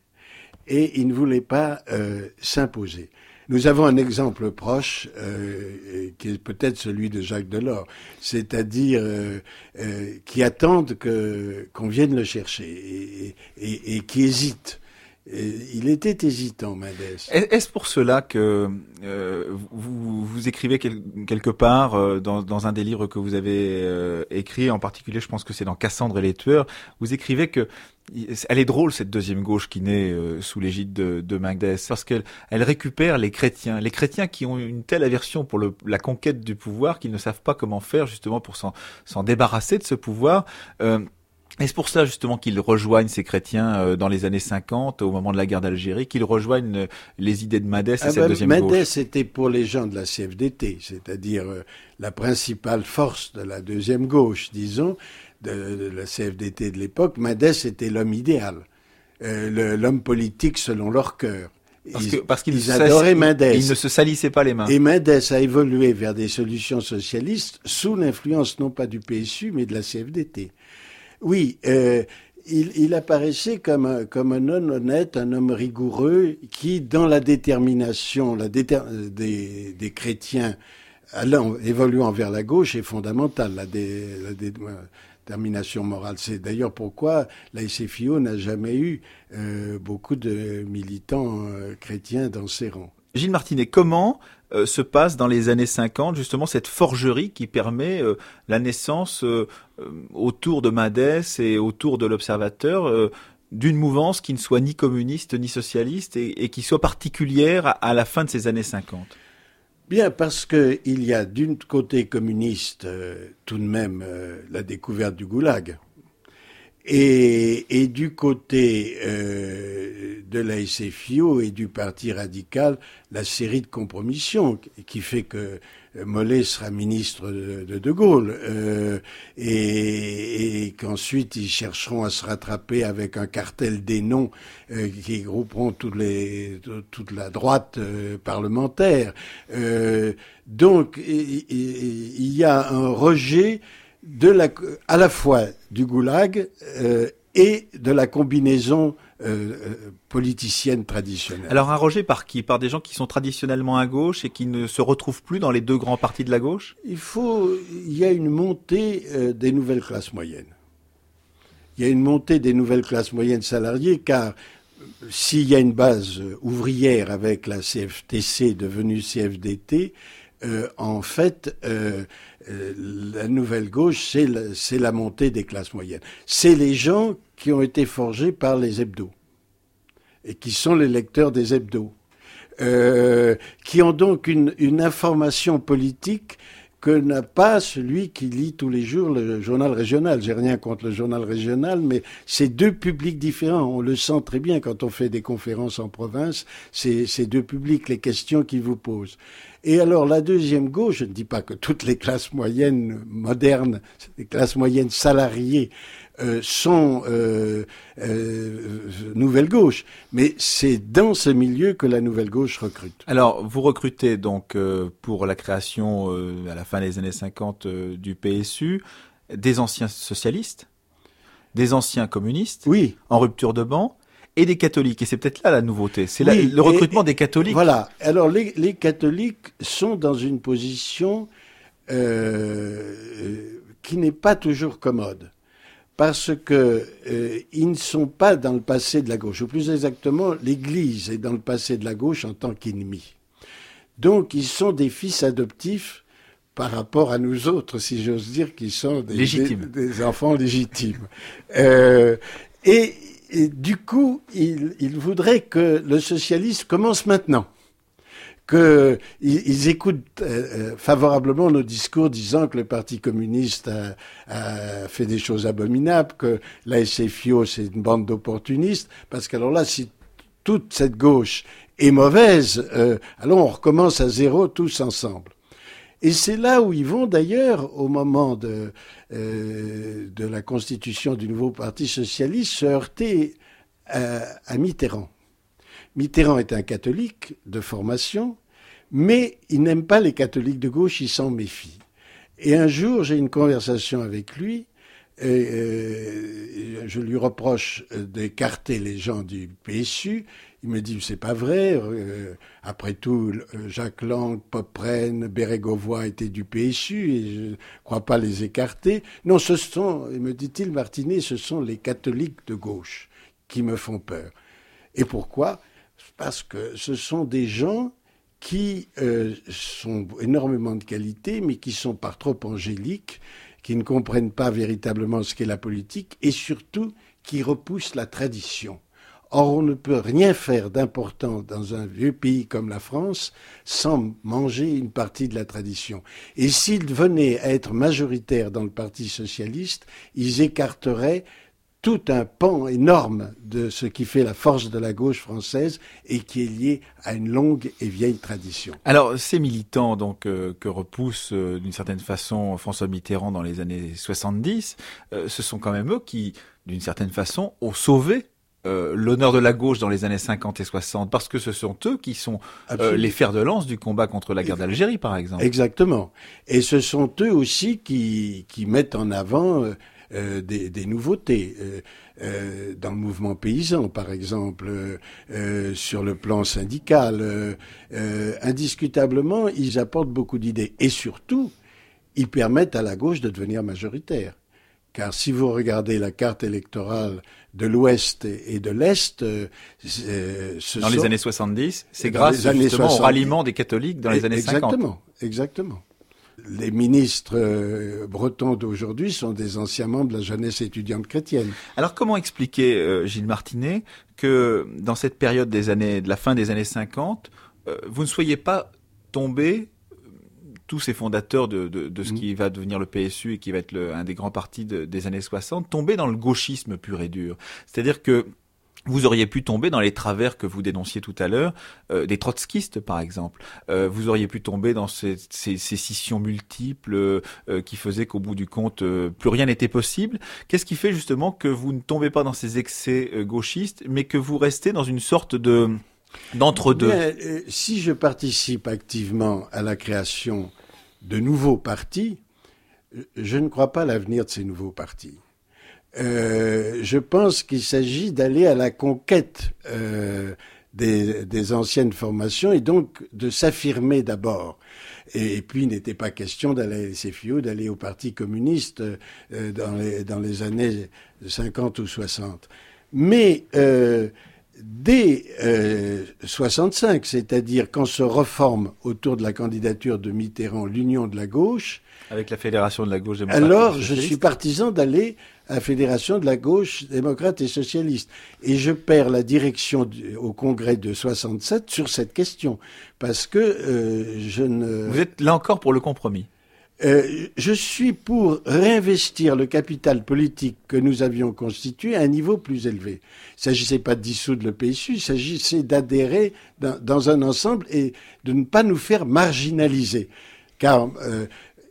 et il ne voulait pas euh, s'imposer. Nous avons un exemple proche euh, qui est peut-être celui de Jacques Delors, c'est-à-dire euh, euh, qui attendent que, qu'on vienne le chercher et, et, et qui hésite. Et il était hésitant, Mendes. Est-ce pour cela que euh, vous, vous écrivez quel, quelque part euh, dans, dans un des livres que vous avez euh, écrit, en particulier, je pense que c'est dans Cassandre et les tueurs, vous écrivez que elle est drôle cette deuxième gauche qui naît euh, sous l'égide de, de Mendes, parce qu'elle elle récupère les chrétiens, les chrétiens qui ont une telle aversion pour le, la conquête du pouvoir qu'ils ne savent pas comment faire justement pour s'en, s'en débarrasser de ce pouvoir. Euh, Et c'est pour ça justement qu'ils rejoignent ces chrétiens euh, dans les années cinquante, au moment de la guerre d'Algérie, qu'ils rejoignent euh, les idées de Mendes et ah cette ben, deuxième Mendes gauche. Mendes était pour les gens de la C F D T, c'est-à-dire euh, la principale force de la deuxième gauche, disons, de, de la C F D T de l'époque. Mendes était l'homme idéal, euh, le, l'homme politique selon leur cœur. Parce, ils, que, parce qu'ils ils adoraient Mendes. Ils ne se salissaient pas les mains. Et Mendes a évolué vers des solutions socialistes sous l'influence non pas du P S U, mais de la C F D T. Oui, euh, il, il apparaissait comme un, comme un homme honnête, un homme rigoureux, qui, dans la détermination la déter, des, des chrétiens allant, évoluant vers la gauche est fondamentale, la, dé, la détermination morale. C'est d'ailleurs pourquoi la S F I O n'a jamais eu euh, beaucoup de militants euh, chrétiens dans ses rangs. Gilles Martinet, comment euh, se passe dans les années cinquante justement cette forgerie qui permet euh, la naissance euh, euh, autour de Mendes et autour de l'Observateur euh, d'une mouvance qui ne soit ni communiste ni socialiste et, et qui soit particulière à, à la fin de ces années cinquante? Bien, parce qu'il y a d'un côté communiste euh, tout de même euh, la découverte du goulag. Et, et du côté euh, de la S F I O et du Parti radical, la série de compromissions qui fait que Mollet sera ministre de De, de Gaulle euh, et, et qu'ensuite ils chercheront à se rattraper avec un cartel des noms euh, qui grouperont toutes les, toute la droite euh, parlementaire. Euh, donc il, il y a un rejet de la, à la fois du goulag euh, et de la combinaison euh, politicienne traditionnelle. Alors un rejet par qui? Par des gens qui sont traditionnellement à gauche et qui ne se retrouvent plus dans les deux grands partis de la gauche? Il faut, il y a une montée euh, des nouvelles classes moyennes. Il y a une montée des nouvelles classes moyennes salariées, car s'il y a une base ouvrière avec la C F T C devenue C F D T, euh, en fait, euh, euh, la nouvelle gauche, c'est la, c'est la montée des classes moyennes. C'est les gens qui ont été forgés par les hebdos et qui sont les lecteurs des hebdos, euh, qui ont donc une, une information politique que n'a pas celui qui lit tous les jours le journal régional. J'ai rien contre le journal régional, mais c'est deux publics différents. On le sent très bien quand on fait des conférences en province. C'est, c'est deux publics, les questions qu'ils vous posent. Et alors, la deuxième gauche, je ne dis pas que toutes les classes moyennes modernes, les classes moyennes salariées, euh, sont euh, euh, nouvelle gauche, mais c'est dans ce milieu que la nouvelle gauche recrute. Alors, vous recrutez donc euh, pour la création, euh, à la fin des années cinquante, euh, du P S U, des anciens socialistes, des anciens communistes, oui, en rupture de banc, et des catholiques. Et c'est peut-être là la nouveauté, c'est oui, la, le recrutement et, des catholiques. Voilà. Alors, les, les catholiques sont dans une position euh, qui n'est pas toujours commode. Parce que euh, ils ne sont pas dans le passé de la gauche, ou plus exactement, l'Église est dans le passé de la gauche en tant qu'ennemie. Donc, ils sont des fils adoptifs par rapport à nous autres, si j'ose dire, qui sont des, des, des enfants légitimes. euh, et, et du coup, ils, ils voudraient que le socialisme commence maintenant. Qu'ils ils écoutent euh, favorablement nos discours disant que le Parti communiste a, a fait des choses abominables, que la S F I O c'est une bande d'opportunistes, parce qu'alors là, si toute cette gauche est mauvaise, euh, alors on recommence à zéro tous ensemble. Et c'est là où ils vont d'ailleurs, au moment de, euh, de la constitution du nouveau Parti socialiste, se heurter à, à Mitterrand. Mitterrand est un catholique de formation, mais il n'aime pas les catholiques de gauche, il s'en méfie. Et un jour, j'ai une conversation avec lui, et euh, je lui reproche d'écarter les gens du P S U. Il me dit, c'est pas vrai, euh, après tout, Jacques Lang, Popren, Bérégovoy étaient du P S U, et je ne crois pas les écarter. Non, ce sont, me dit-il, Martinet, ce sont les catholiques de gauche qui me font peur. Et pourquoi ? Parce que ce sont des gens qui euh, sont énormément de qualité, mais qui sont par trop angéliques, qui ne comprennent pas véritablement ce qu'est la politique, et surtout qui repoussent la tradition. Or, on ne peut rien faire d'important dans un vieux pays comme la France sans manger une partie de la tradition. Et s'ils venaient à être majoritaires dans le Parti socialiste, ils écarteraient tout un pan énorme de ce qui fait la force de la gauche française et qui est lié à une longue et vieille tradition. Alors, ces militants donc euh, que repousse euh, d'une certaine façon François Mitterrand dans les années soixante-dix, euh, ce sont quand même eux qui, d'une certaine façon, ont sauvé euh, l'honneur de la gauche dans les années cinquante et soixante, parce que ce sont eux qui sont euh, les fers de lance du combat contre la guerre d'Algérie, par exemple. Exactement. Et ce sont eux aussi qui, qui mettent en avant... Euh, euh, des, des nouveautés. Euh, euh, dans le mouvement paysan, par exemple, euh, euh, sur le plan syndical, euh, euh, indiscutablement, ils apportent beaucoup d'idées. Et surtout, ils permettent à la gauche de devenir majoritaire. Car si vous regardez la carte électorale de l'Ouest et de l'Est, euh, ce dans sont... les années soixante-dix, c'est grâce justement soixante-dix au ralliement des catholiques dans les années exactement, cinquante. Exactement, exactement. Les ministres euh, bretons d'aujourd'hui sont des anciens membres de la jeunesse étudiante chrétienne. Alors comment expliquer, euh, Gilles Martinet, que dans cette période des années, de la fin des années cinquante, euh, vous ne soyez pas tombé, tous ces fondateurs de, de, de ce mmh. qui va devenir le P S U et qui va être le, un des grands partis de, des années soixante, tombés dans le gauchisme pur et dur. C'est-à-dire que vous auriez pu tomber dans les travers que vous dénonciez tout à l'heure, euh, des trotskistes par exemple. Euh, vous auriez pu tomber dans ces, ces, ces scissions multiples euh, qui faisaient qu'au bout du compte, euh, plus rien n'était possible. Qu'est-ce qui fait justement que vous ne tombez pas dans ces excès euh, gauchistes, mais que vous restez dans une sorte de d'entre-deux? Bien, euh, si je participe activement à la création de nouveaux partis, je ne crois pas à l'avenir de ces nouveaux partis. Euh, je pense qu'il s'agit d'aller à la conquête euh, des, des anciennes formations et donc de s'affirmer d'abord. Et, et puis, il n'était pas question d'aller à la S F I O, d'aller au Parti communiste euh, dans, les, dans les années cinquante ou soixante. Mais euh, dès euh, soixante-cinq, c'est-à-dire quand se reforme autour de la candidature de Mitterrand l'Union de la gauche, avec la Fédération de la gauche démocrate, alors je suis partisan d'aller à la Fédération de la gauche démocrate et socialiste. Et je perds la direction du, au congrès de soixante-sept sur cette question, parce que euh, je ne... Vous êtes là encore pour le compromis? Euh, je suis pour réinvestir le capital politique que nous avions constitué à un niveau plus élevé. Il ne s'agissait pas de dissoudre le P S U, il s'agissait d'adhérer dans, dans un ensemble et de ne pas nous faire marginaliser. Car... Euh,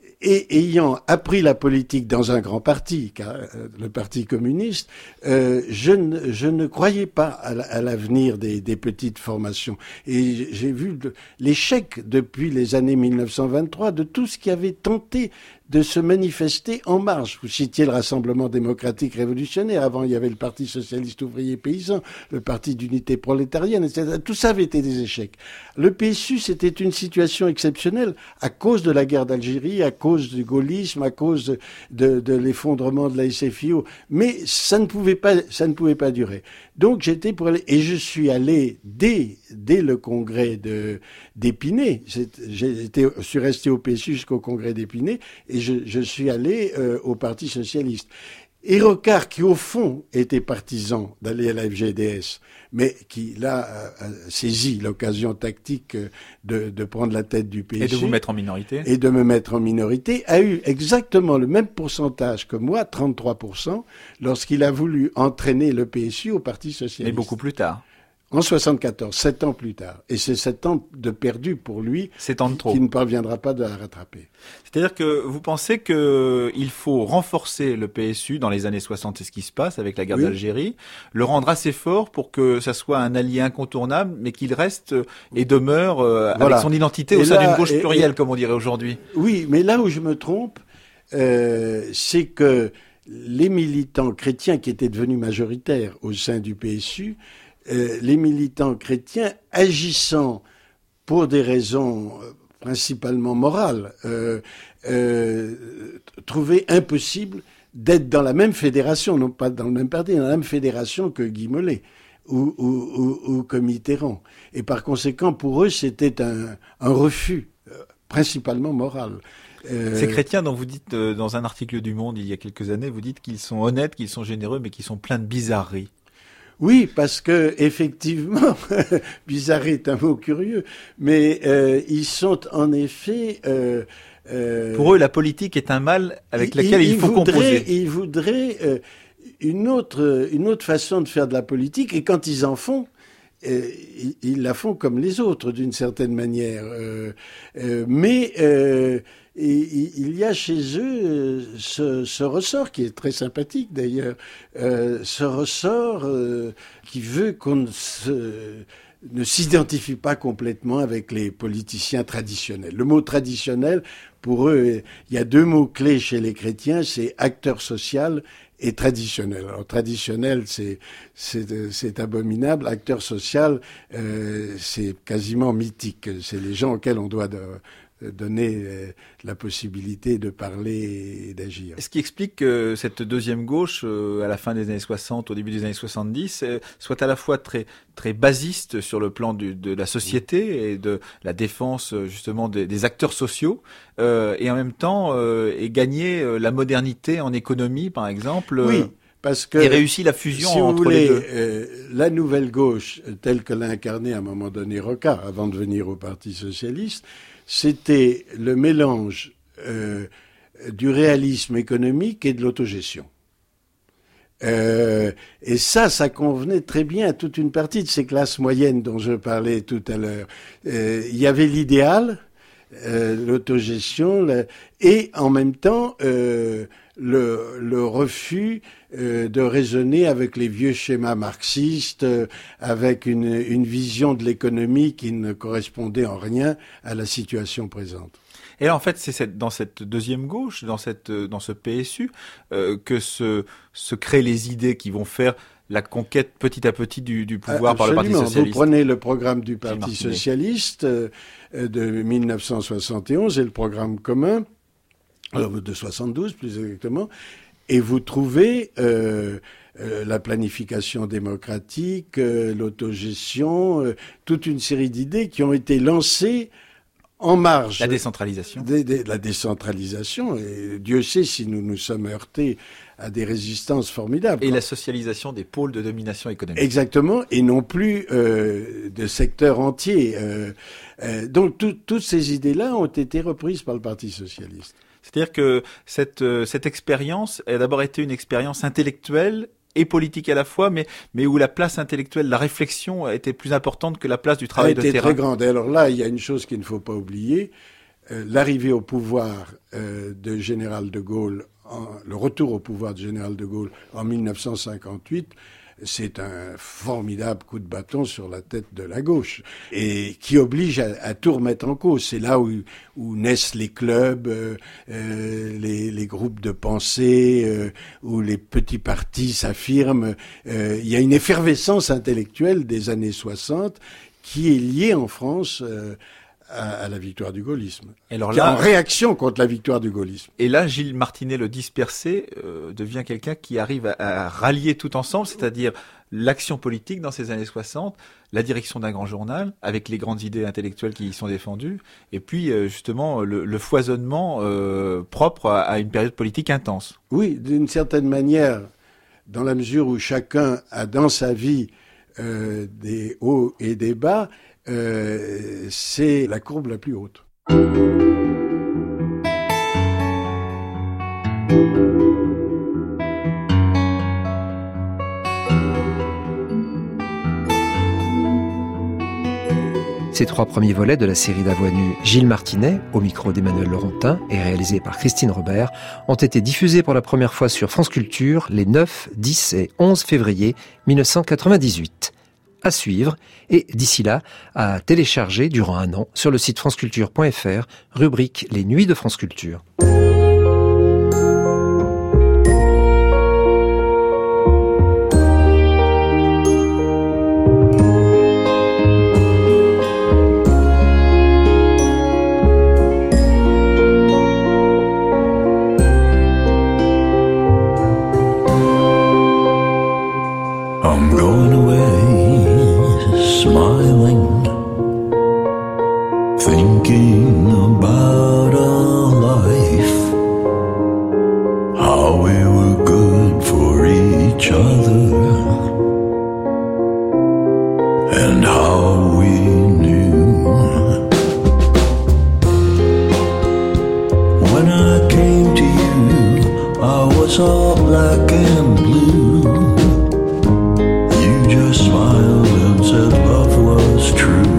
Et ayant appris la politique dans un grand parti, car, euh, le Parti communiste, euh, je, ne, je ne croyais pas à, à l'avenir des, des petites formations. Et j'ai vu le, l'échec depuis les années mille neuf cent vingt-trois de tout ce qui avait tenté de se manifester en marge. Vous citiez le Rassemblement démocratique révolutionnaire. Avant, il y avait le Parti socialiste ouvrier paysan, le Parti d'unité prolétarienne, et cetera. Tout ça avait été des échecs. Le P S U, c'était une situation exceptionnelle à cause de la guerre d'Algérie, à cause du gaullisme, à cause de, de l'effondrement de la S F I O. Mais ça ne pouvait pas, ça ne pouvait pas durer. Donc j'étais pour aller, et je suis allé dès, dès le congrès de, d'Épinay. J'étais, je suis resté au P S U jusqu'au congrès d'Épinay, et je, je suis allé euh, au Parti socialiste. Et Rocard, qui au fond était partisan d'aller à la F G D S, mais qui là a, a saisi l'occasion tactique de, de prendre la tête du P S U. Et de vous mettre en minorité. Et de me mettre en minorité, a eu exactement le même pourcentage que moi, trente-trois pour cent, lorsqu'il a voulu entraîner le P S U au Parti socialiste. Mais beaucoup plus tard. En soixante-quatorze, sept ans plus tard. Et c'est sept ans de perdu pour lui, sept ans de trop, qui ne parviendra pas de la rattraper. C'est-à-dire que vous pensez qu'il faut renforcer le P S U dans les années soixante, c'est ce qui se passe avec la guerre oui. d'Algérie, le rendre assez fort pour que ça soit un allié incontournable, mais qu'il reste et demeure euh, voilà. avec son identité et au là, sein d'une gauche et, plurielle, et, comme on dirait aujourd'hui. Oui, mais là où je me trompe, euh, c'est que les militants chrétiens qui étaient devenus majoritaires au sein du P S U, Euh, les militants chrétiens agissant pour des raisons euh, principalement morales, euh, euh, trouvaient impossible d'être dans la même fédération, non pas dans le même parti, dans la même fédération que Guy Mollet ou, ou, ou, ou que Mitterrand. Et par conséquent, pour eux, c'était un, un refus, euh, principalement moral. Euh... Ces chrétiens dont vous dites euh, dans un article du Monde il y a quelques années, vous dites qu'ils sont honnêtes, qu'ils sont généreux, mais qu'ils sont pleins de bizarreries. Oui, parce que effectivement, bizarrerie est un mot curieux, mais euh, ils sont en effet. Euh, euh, Pour eux, la politique est un mal avec lequel il, il, il faut voudrait, composer. Ils voudraient euh, une autre, une autre façon de faire de la politique, et quand ils en font, euh, ils, ils la font comme les autres, d'une certaine manière. Euh, euh, mais euh, Et il y a chez eux ce, ce ressort qui est très sympathique d'ailleurs, euh, ce ressort euh, qui veut qu'on ne, se, ne s'identifie pas complètement avec les politiciens traditionnels. Le mot traditionnel pour eux, il y a deux mots clés chez les chrétiens, c'est acteur social et traditionnel. Alors traditionnel, c'est c'est, c'est abominable. Acteur social, euh, c'est quasiment mythique. C'est les gens auxquels on doit de, donner euh, la possibilité de parler et d'agir. Ce qui explique que cette deuxième gauche, euh, à la fin des années soixante, au début des années soixante-dix, euh, soit à la fois très très basiste sur le plan du, de la société et de la défense justement des, des acteurs sociaux, euh, et en même temps euh, ait gagné euh, la modernité en économie, par exemple. Oui. Parce que, et réussit la fusion si entre vous voulez, les deux. Euh, la nouvelle gauche, telle que l'a incarnée à un moment donné Rocard, avant de venir au Parti socialiste, c'était le mélange euh, du réalisme économique et de l'autogestion. Euh, et ça, ça convenait très bien à toute une partie de ces classes moyennes dont je parlais tout à l'heure. Euh, il y avait l'idéal, euh, l'autogestion, la, et en même temps euh, le, le refus euh, de raisonner avec les vieux schémas marxistes, euh, avec une, une vision de l'économie qui ne correspondait en rien à la situation présente. Et là, en fait, c'est cette, dans cette deuxième gauche, dans cette, dans ce P S U, euh, que se, se créent les idées qui vont faire la conquête petit à petit du, du pouvoir. Absolument. Par le Parti socialiste. Vous prenez le programme du Parti socialiste euh, de mille neuf cent soixante et onze et le programme commun euh, de soixante-douze plus exactement, et vous trouvez euh, euh, la planification démocratique, euh, l'autogestion, euh, toute une série d'idées qui ont été lancées en marge. La décentralisation. De, de, la décentralisation. Et Dieu sait si nous nous sommes heurtés à des résistances formidables. Et la socialisation des pôles de domination économique. Exactement. Et non plus euh, de secteurs entiers. Euh, euh, donc tout, toutes ces idées-là ont été reprises par le Parti socialiste. C'est-à-dire que cette, euh, cette expérience a d'abord été une expérience intellectuelle et politique à la fois, mais, mais où la place intellectuelle, la réflexion a été plus importante que la place du travail de terrain. Elle a été très grande. Et alors là, il y a une chose qu'il ne faut pas oublier, euh, l'arrivée au pouvoir euh, de Général de Gaulle, en, le retour au pouvoir de Général de Gaulle en mille neuf cent cinquante-huit, c'est un formidable coup de bâton sur la tête de la gauche et qui oblige à, à tout remettre en cause. C'est là où, où naissent les clubs, euh, euh, les, les groupes de pensée, euh, où les petits partis s'affirment. Euh, il y a une effervescence intellectuelle des années soixante qui est liée en France euh, à, à la victoire du gaullisme. Et alors là, en réaction contre la victoire du gaullisme. Et là, Gilles Martinet, le dispersé, euh, devient quelqu'un qui arrive à, à rallier tout ensemble, c'est-à-dire l'action politique dans ces années soixante, la direction d'un grand journal, avec les grandes idées intellectuelles qui y sont défendues, et puis euh, justement le, le foisonnement euh, propre à, à une période politique intense. Oui, d'une certaine manière, dans la mesure où chacun a dans sa vie euh, des hauts et des bas, Euh, c'est la courbe la plus haute. Ces trois premiers volets de la série d'Avoine Gilles Martinet, au micro d'Emmanuel Laurentin et réalisés par Christine Robert, ont été diffusés pour la première fois sur France Culture les neuf, dix et onze février mille neuf cent quatre-vingt-dix-huit. À suivre, et d'ici là, à télécharger durant un an sur le site franceculture point f r, rubrique Les Nuits de France Culture. I'm going away, smiling, thinking about our life, how we were good for each other, and how we knew. When I came to you, I was all black and blue. You just smiled and said love was true.